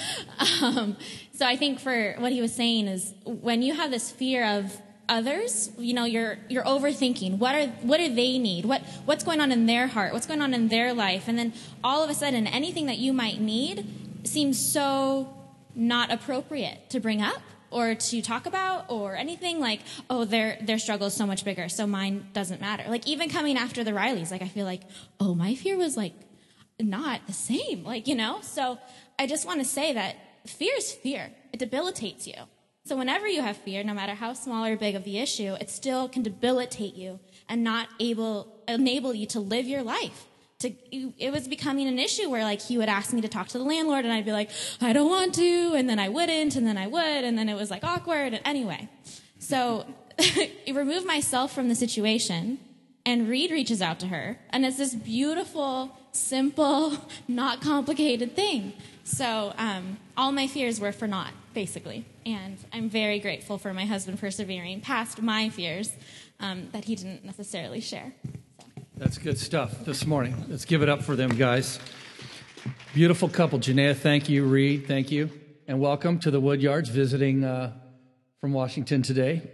So I think for what he was saying is when you have this fear of others, you're overthinking. What do they need? What's going on in their heart? What's going on in their life? And then all of a sudden, anything that you might need seems so not appropriate to bring up or to talk about or anything like, oh, their struggle is so much bigger, so mine doesn't matter. Like even coming after the Rileys, like I feel like, oh, my fear was like not the same, like, So I just want to say that fear is fear. It debilitates you. So whenever you have fear, no matter how small or big of the issue, it still can debilitate you and not enable you to live your life. It was becoming an issue where like he would ask me to talk to the landlord, and I'd be like, I don't want to, and then I wouldn't, and then I would, and then it was like awkward. And anyway, so I remove myself from the situation, and Reed reaches out to her, and it's this beautiful, simple, not complicated thing. So all my fears were for naught, basically. And I'm very grateful for my husband persevering past my fears that he didn't necessarily share. That's good stuff this morning. Let's give it up for them, guys. Beautiful couple. Janaea, thank you. Reed, thank you. And welcome to the Woodyards visiting from Washington today.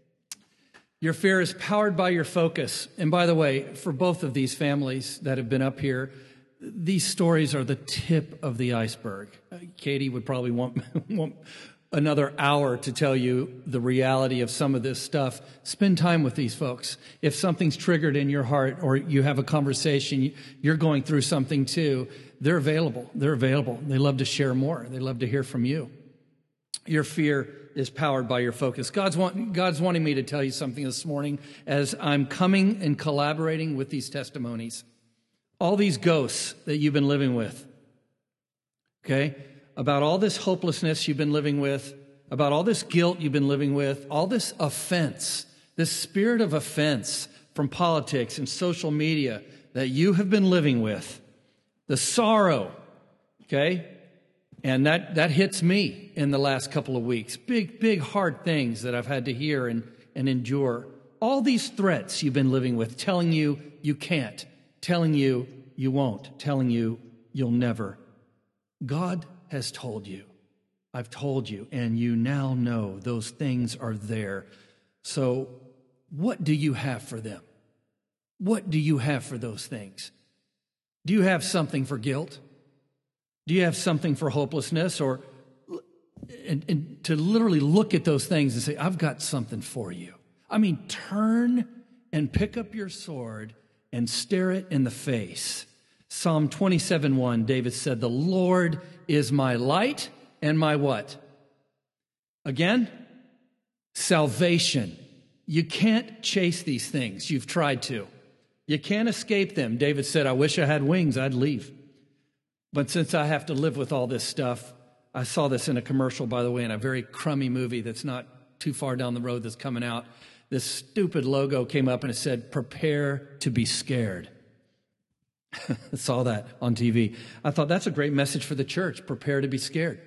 Your fear is powered by your focus. And by the way, for both of these families that have been up here, these stories are the tip of the iceberg. Katie would probably want another hour to tell you the reality of some of this stuff. Spend time with these folks. If something's triggered in your heart or you have a conversation, you're going through something too, they're available. They're available. They love to share more. They love to hear from you. Your fear is powered by your focus. God's wanting me to tell you something this morning as I'm coming and collaborating with these testimonies. All these ghosts that you've been living with, okay? About all this hopelessness you've been living with, about all this guilt you've been living with, all this offense, this spirit of offense from politics and social media that you have been living with, the sorrow, okay? And that hits me in the last couple of weeks. Big, hard things that I've had to hear and endure. All these threats you've been living with, telling you you can't, telling you you won't, telling you you'll never. God has told you. I've told you, and you now know those things are there. So what do you have for them? What do you have for those things? Do you have something for guilt? Do you have something for hopelessness? Or and to literally look at those things and say, I've got something for you. I mean, turn and pick up your sword and stare it in the face. Psalm 27:1, David said, the Lord is my light and my what? Again, salvation. You can't chase these things. You've tried to. You can't escape them. David said, I wish I had wings, I'd leave. But since I have to live with all this stuff, I saw this in a commercial, by the way, in a very crummy movie that's not too far down the road that's coming out. This stupid logo came up and it said, prepare to be scared. I saw that on TV. I thought that's a great message for the church. Prepare to be scared.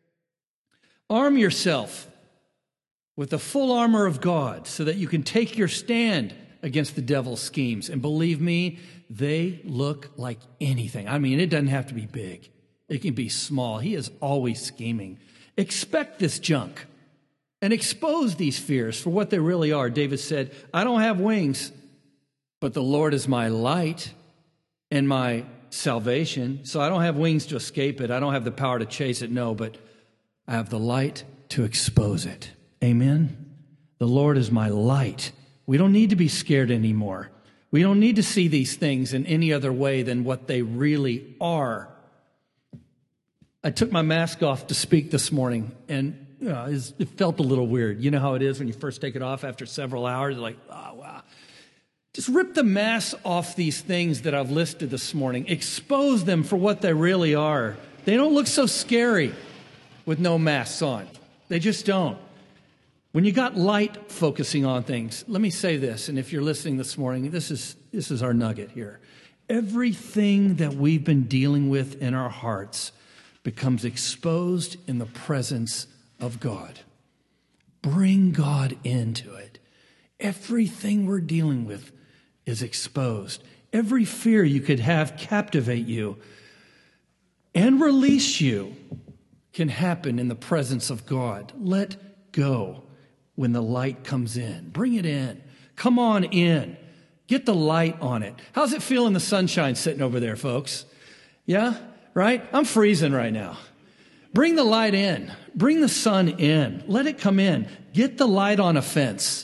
Arm yourself with the full armor of God so that you can take your stand against the devil's schemes. And believe me, they look like anything. I mean, it doesn't have to be big. It can be small. He is always scheming. Expect this junk and expose these fears for what they really are. David said, I don't have wings, but the Lord is my light and my salvation. So I don't have wings to escape it. I don't have the power to chase it. No, but I have the light to expose it. Amen. The Lord is my light. We don't need to be scared anymore. We don't need to see these things in any other way than what they really are. I took my mask off to speak this morning, and it felt a little weird. You know how it is when you first take it off after several hours? Like, oh, wow. Just rip the mask off these things that I've listed this morning. Expose them for what they really are. They don't look so scary with no masks on. They just don't. When you got light focusing on things, let me say this, and if you're listening this morning, this is our nugget here. Everything that we've been dealing with in our hearts becomes exposed in the presence of God. Bring God into it. Everything we're dealing with is exposed. Every fear you could have captivate you and release you can happen in the presence of God. Let go when the light comes in. Bring it in. Come on in. Get the light on it. How's it feel in the sunshine sitting over there, folks? Yeah? Right? I'm freezing right now. Bring the light in. Bring the sun in. Let it come in. Get the light on a fence.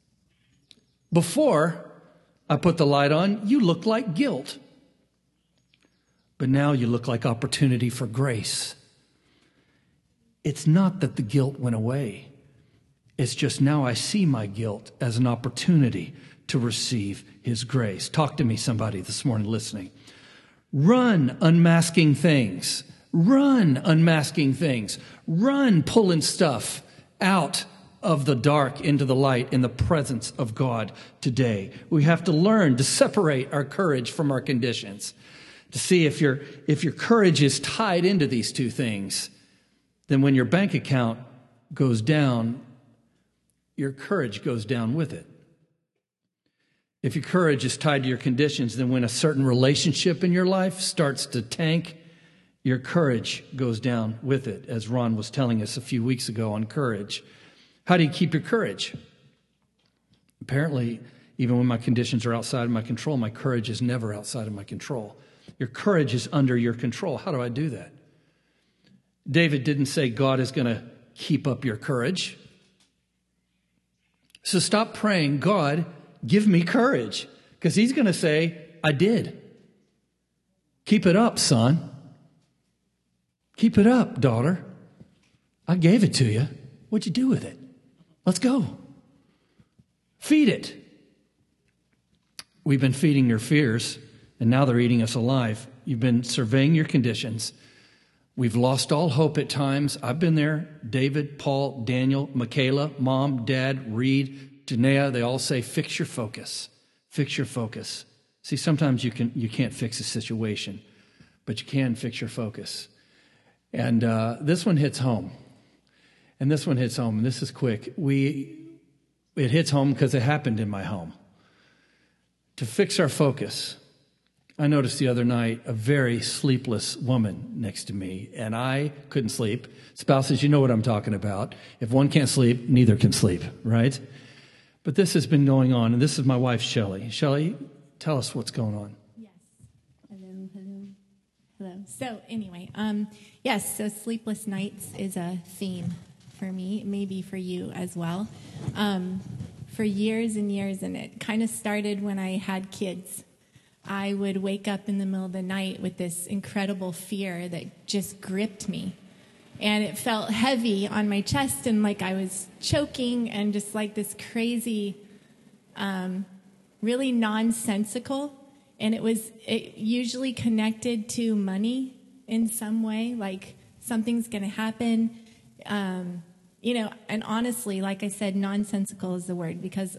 Before I put the light on, you looked like guilt. But now you look like opportunity for grace. It's not that the guilt went away. It's just now I see my guilt as an opportunity to receive his grace. Talk to me, somebody, this morning listening. Run unmasking things. Run unmasking things. Run pulling stuff out of the dark into the light in the presence of God today. We have to learn to separate our courage from our conditions. To see if your courage is tied into these two things, then when your bank account goes down, your courage goes down with it. If your courage is tied to your conditions, then when a certain relationship in your life starts to tank, your courage goes down with it, as Ron was telling us a few weeks ago on courage. How do you keep your courage? Apparently, even when my conditions are outside of my control, my courage is never outside of my control. Your courage is under your control. How do I do that? David didn't say God is going to keep up your courage. So stop praying, God, give me courage, because he's going to say, I did. Keep it up, son. Keep it up, daughter. I gave it to you. What'd you do with it? Let's go. Feed it. We've been feeding your fears, and now they're eating us alive. You've been surveying your conditions. We've lost all hope at times. I've been there. David, Paul, Daniel, Michaela, Mom, Dad, Reed, Janaea, they all say, fix your focus. Fix your focus. See, sometimes you can't fix a situation, but you can fix your focus. And this one hits home. And this one hits home, and this is quick. It hits home because it happened in my home. To fix our focus, I noticed the other night a very sleepless woman next to me, and I couldn't sleep. Spouses, you know what I'm talking about. If one can't sleep, neither can sleep, right? But this has been going on, and this is my wife, Shelley. Shelley, tell us what's going on. Yes. Hello. So anyway, yes, so sleepless nights is a theme for me, maybe for you as well. For years and years, and it kind of started when I had kids. I would wake up in the middle of the night with this incredible fear that just gripped me. And it felt heavy on my chest and like I was choking and just like this crazy, really nonsensical. And it usually connected to money in some way, like something's going to happen. And honestly, like I said, nonsensical is the word because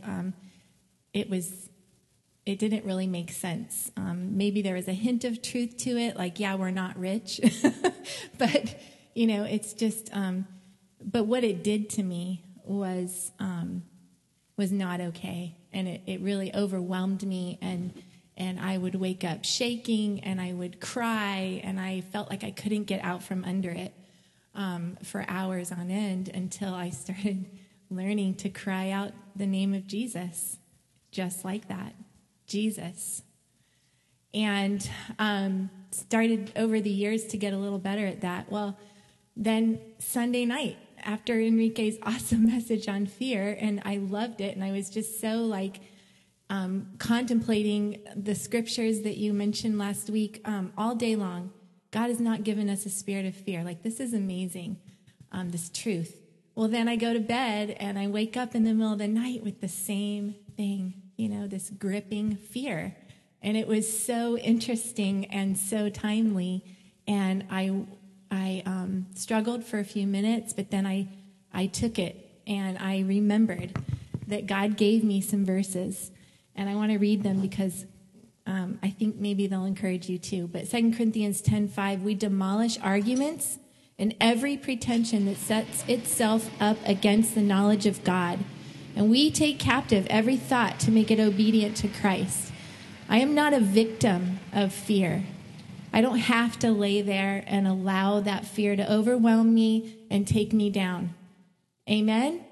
it didn't really make sense. Maybe there was a hint of truth to it, like, yeah, we're not rich. But, it's just, but what it did to me was not okay. And it really overwhelmed me. And I would wake up shaking and I would cry and I felt like I couldn't get out from under it. for hours on end until I started learning to cry out the name of Jesus, just like that, Jesus. And started over the years to get a little better at that. Well, then Sunday night, after Enrique's awesome message on fear, and I loved it, and I was just so contemplating the scriptures that you mentioned last week all day long. God has not given us a spirit of fear. This is amazing, this truth. Well, then I go to bed, and I wake up in the middle of the night with the same thing, this gripping fear. And it was so interesting and so timely. And I struggled for a few minutes, but then I took it, and I remembered that God gave me some verses. And I want to read them because I think maybe they'll encourage you too. But 2 Corinthians 10:5, we demolish arguments and every pretension that sets itself up against the knowledge of God. And we take captive every thought to make it obedient to Christ. I am not a victim of fear. I don't have to lay there and allow that fear to overwhelm me and take me down. Amen?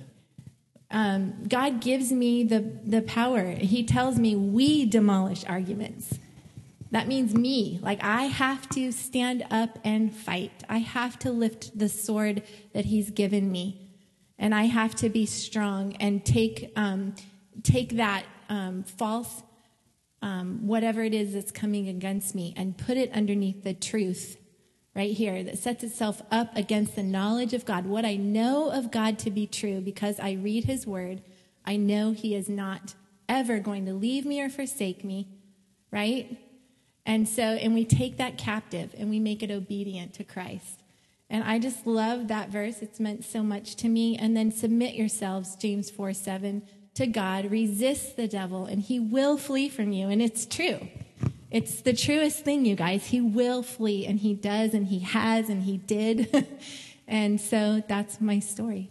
God gives me the power. He tells me we demolish arguments. That means me. I have to stand up and fight. I have to lift the sword that he's given me. And I have to be strong and take that false whatever it is that's coming against me and put it underneath the truth right here that sets itself up against the knowledge of God. What I know of God to be true because I read his word, I know he is not ever going to leave me or forsake me, right? And we take that captive and we make it obedient to Christ. And I just love that verse. It's meant so much to me. And then submit yourselves, James 4:7, to God. Resist the devil and he will flee from you. And it's true. It's the truest thing, you guys. He will flee, and he does, and he has, and he did. And so that's my story.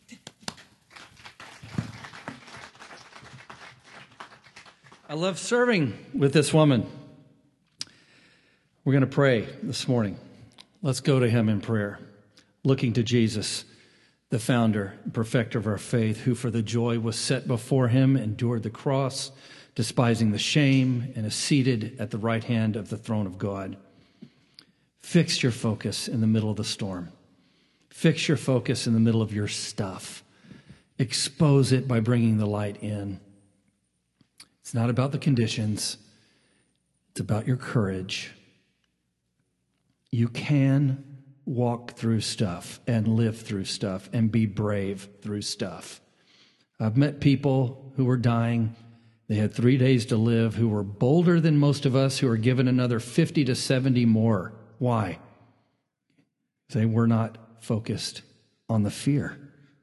I love serving with this woman. We're going to pray this morning. Let's go to him in prayer, looking to Jesus, the founder and perfecter of our faith, who for the joy was set before him endured the cross, despising the shame, and is seated at the right hand of the throne of God. Fix your focus in the middle of the storm. Fix your focus in the middle of your stuff. Expose it by bringing the light in. It's not about the conditions. It's about your courage. You can walk through stuff and live through stuff and be brave through stuff. I've met people who were dying. They had 3 days to live, who were bolder than most of us, who were given another 50 to 70 more. Why? They were not focused on the fear.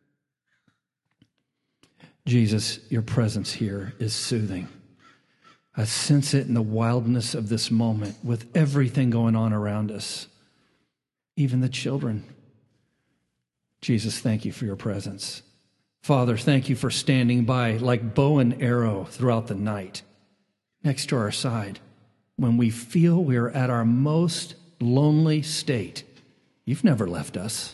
Jesus, your presence here is soothing. I sense it in the wildness of this moment with everything going on around us, even the children. Jesus, thank you for your presence. Father, thank you for standing by like bow and arrow throughout the night, next to our side. When we feel we are at our most lonely state, you've never left us.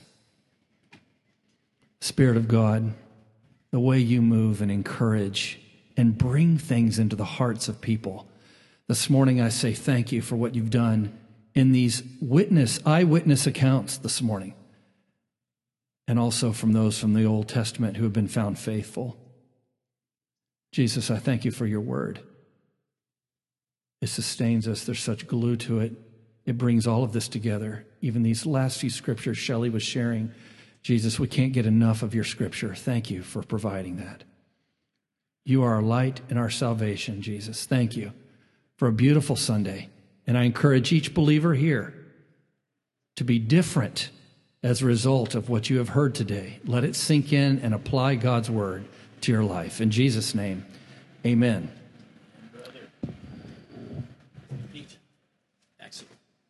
Spirit of God, the way you move and encourage and bring things into the hearts of people. This morning I say thank you for what you've done in these eyewitness accounts this morning. And also from those from the Old Testament who have been found faithful. Jesus, I thank you for your word. It sustains us. There's such glue to it. It brings all of this together. Even these last few scriptures Shelley was sharing. Jesus, we can't get enough of your scripture. Thank you for providing that. You are our light and our salvation, Jesus. Thank you for a beautiful Sunday. And I encourage each believer here to be different as a result of what you have heard today. Let it sink in and apply God's word to your life. In Jesus' name, amen. Excellent.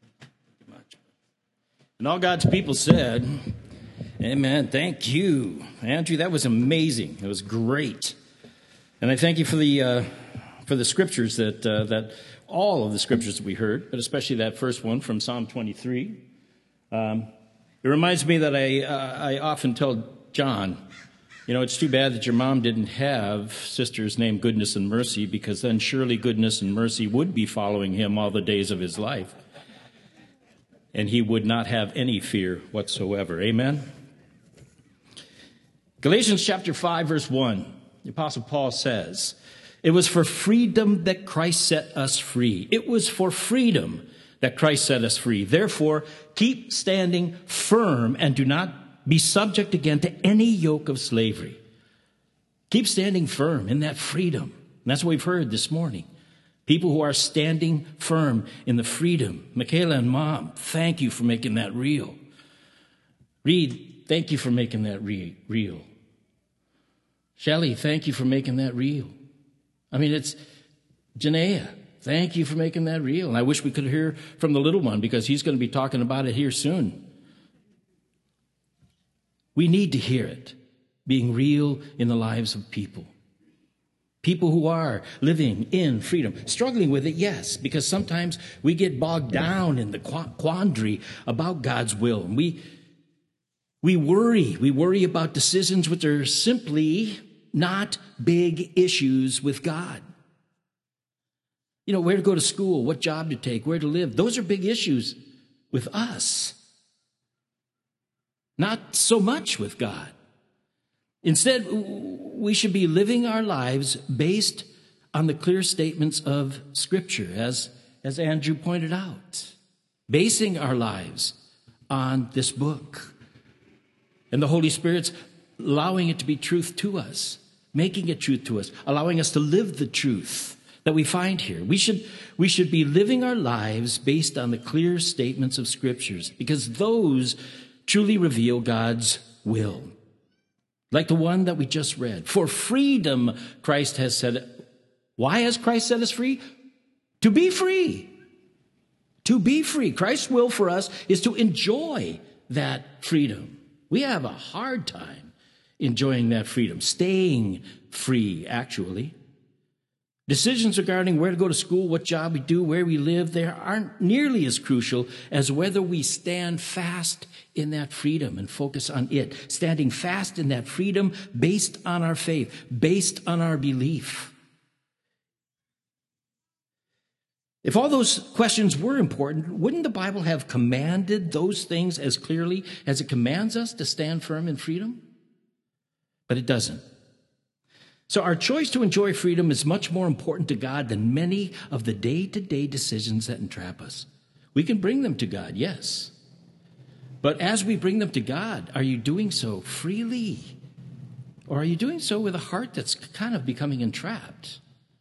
And all God's people said, amen. Thank you. Andrew, that was amazing. It was great. And I thank you for the scriptures that all of the scriptures that we heard, but especially that first one from Psalm 23. It It reminds me that I often tell John, it's too bad that your mom didn't have sisters named Goodness and Mercy, because then surely goodness and mercy would be following him all the days of his life. And he would not have any fear whatsoever. Amen? Galatians chapter 5, verse 1, the Apostle Paul says, "It was for freedom that Christ set us free." It was for freedom that Christ set us free. Therefore, keep standing firm and do not be subject again to any yoke of slavery. Keep standing firm in that freedom. And that's what we've heard this morning. People who are standing firm in the freedom. Michaela and Mom, thank you for making that real. Reed, thank you for making that real. Shelley, thank you for making that real. It's Janaea, thank you for making that real. And I wish we could hear from the little one, because he's going to be talking about it here soon. We need to hear it being real in the lives of people. People who are living in freedom, struggling with it, yes, because sometimes we get bogged down in the quandary about God's will. And we worry. We worry about decisions which are simply not big issues with God. Where to go to school, what job to take, where to live. Those are big issues with us. Not so much with God. Instead, we should be living our lives based on the clear statements of Scripture, as Andrew pointed out. Basing our lives on this book. And the Holy Spirit's allowing it to be truth to us, making it truth to us, allowing us to live the truth that we find here. We should be living our lives based on the clear statements of Scriptures, because those truly reveal God's will. Like the one that we just read. For freedom, Christ has said. Why has Christ set us free? To be free. To be free. Christ's will for us is to enjoy that freedom. We have a hard time enjoying that freedom, staying free, actually. Decisions regarding where to go to school, what job we do, where we live, they aren't nearly as crucial as whether we stand fast in that freedom and focus on it. Standing fast in that freedom based on our faith, based on our belief. If all those questions were important, wouldn't the Bible have commanded those things as clearly as it commands us to stand firm in freedom? But it doesn't. So our choice to enjoy freedom is much more important to God than many of the day-to-day decisions that entrap us. We can bring them to God, yes. But as we bring them to God, are you doing so freely? Or are you doing so with a heart that's kind of becoming entrapped?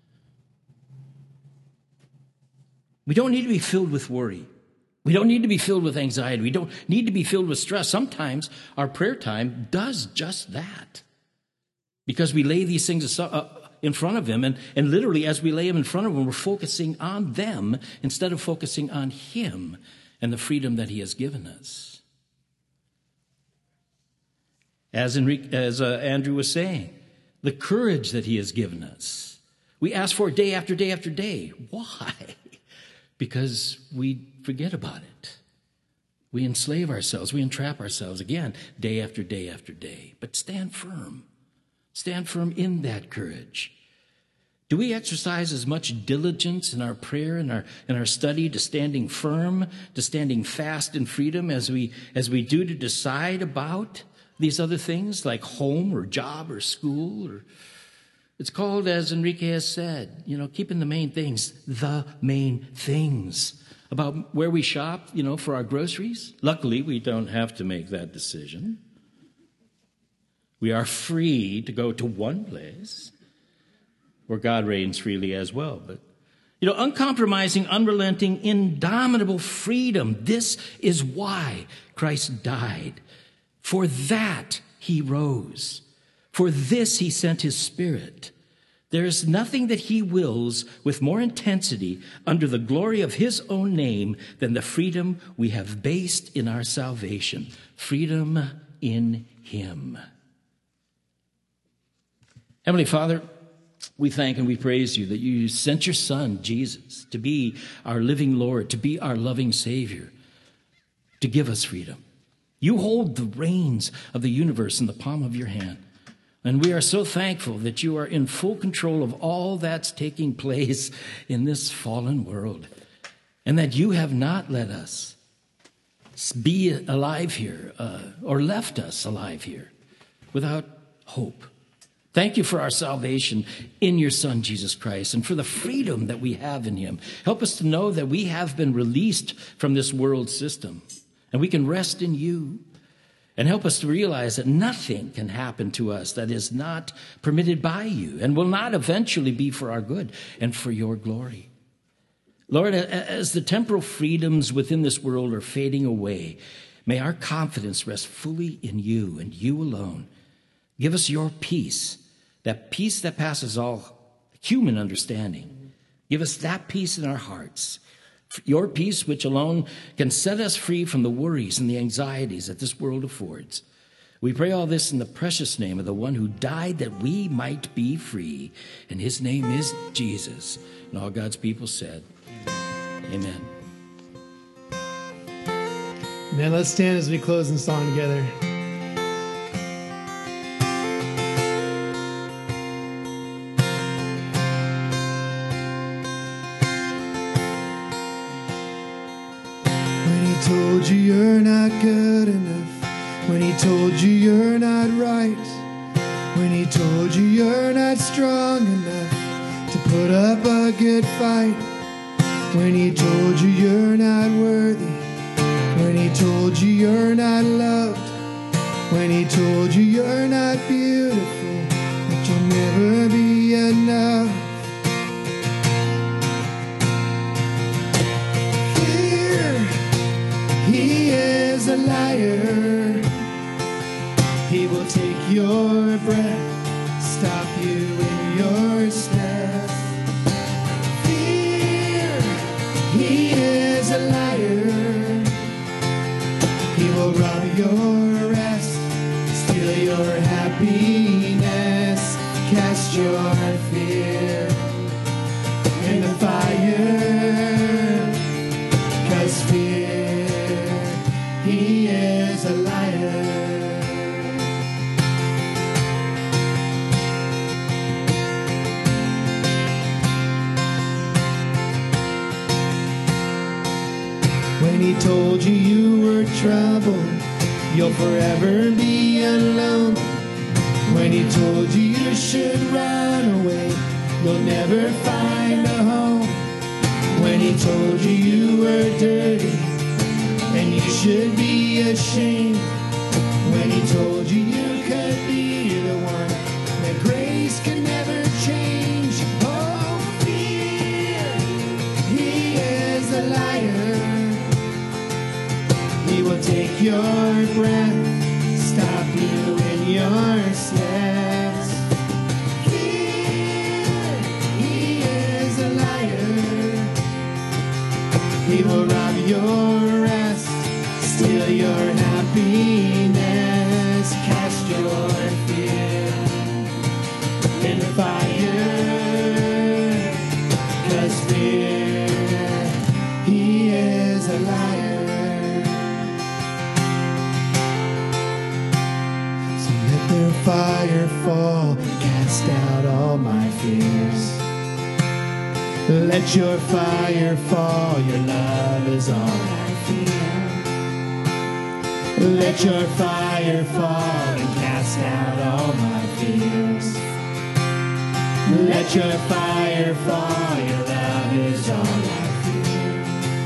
We don't need to be filled with worry. We don't need to be filled with anxiety. We don't need to be filled with stress. Sometimes our prayer time does just that. Because we lay these things in front of Him, and literally as we lay them in front of Him, we're focusing on them instead of focusing on Him and the freedom that He has given us. As Andrew was saying, the courage that He has given us. We ask for it day after day after day. Why? Because we forget about it. We enslave ourselves. We entrap ourselves again, day after day after day. But stand firm. Stand firm in that courage. Do we exercise as much diligence in our prayer and our study to standing firm, to standing fast in freedom as we do to decide about these other things like home or job or school? Or it's called, as Enrique has said, keeping the main things, about where we shop, for our groceries. Luckily, we don't have to make that decision. We are free to go to one place where God reigns freely as well. But, uncompromising, unrelenting, indomitable freedom. This is why Christ died. For that He rose. For this He sent His Spirit. There is nothing that He wills with more intensity under the glory of His own name than the freedom we have based in our salvation. Freedom in Him. Heavenly Father, we thank and we praise You that You sent Your Son, Jesus, to be our living Lord, to be our loving Savior, to give us freedom. You hold the reins of the universe in the palm of your hand. And we are so thankful that you are in full control of all that's taking place in this fallen world, and that you have not let us be alive here or left us alive here without hope. Thank you for our salvation in your Son, Jesus Christ, and for the freedom that we have in him. Help us to know that we have been released from this world system, and we can rest in you. And help us to realize that nothing can happen to us that is not permitted by you and will not eventually be for our good and for your glory. Lord, as the temporal freedoms within this world are fading away, may our confidence rest fully in you and you alone. Give us your peace that passes all human understanding. Give us that peace in our hearts. Your peace, which alone can set us free from the worries and the anxieties that this world affords. We pray all this in the precious name of the one who died that we might be free. And his name is Jesus. And all God's people said, amen. Man, let's stand as we close in song together. Told you you're not good enough, when he told you you're not right, when he told you you're not strong enough to put up a good fight, when he told you you're not worthy, when he told you you're not loved, when he told you you're not beautiful, that you'll never be enough. He is a liar. He will take your breath, stop you in your steps. Fear, he is a liar. He will rob your rest, steal your happiness, cast your fear in the fire, 'cause fear, he is a liar. When he told you you were troubled, you'll forever be alone. When he told you you should run away, you'll never find a home. When he told you you were dirty and you should be ashamed, when he told you you could be the one that grace can never change. Oh, fear, he is a liar. He will take your breath, stop you in your steps. Fear, he is a liar. He will rob your rest, steal your happiness, cast your fear in the fire, 'cause fear, he is a liar. So let their fire fall, cast out all my fears. Let your fire fall, your love is all I fear. Let your fire fall and cast out all my fears. Let your fire fall, your love is all I fear.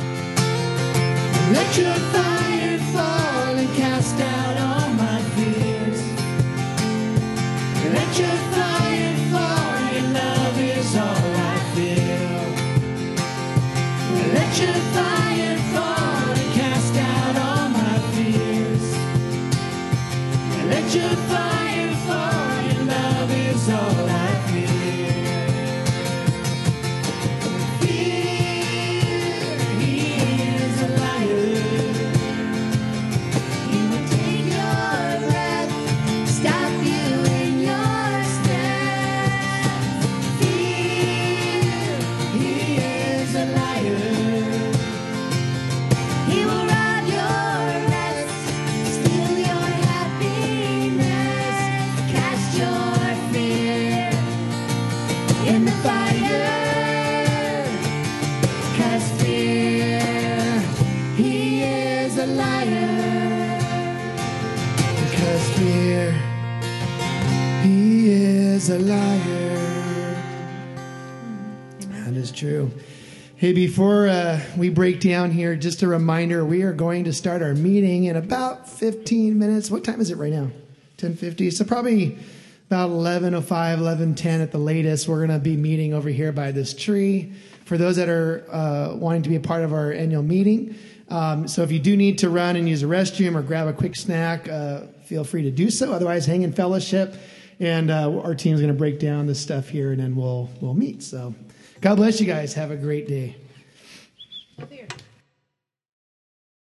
Let your fire fall and cast out all my fears. Let your fire fall, your love is all I feel. Let your fire fall and cast out all my fears. Let your fire fall, your love is all I fear. Fear, he is a liar. is a liar. That is true. Hey, before we break down here, just a reminder, we are going to start our meeting in about 15 minutes. What time is it right now? 10:50. So probably about 11:05, 11:10 at the latest. We're going to be meeting over here by this tree for those that are wanting to be a part of our annual meeting. So if you do need to run and use a restroom or grab a quick snack, feel free to do so. Otherwise, hang in fellowship, and our team's going to break down this stuff here, and then we'll meet. So God bless you guys. Have a great day.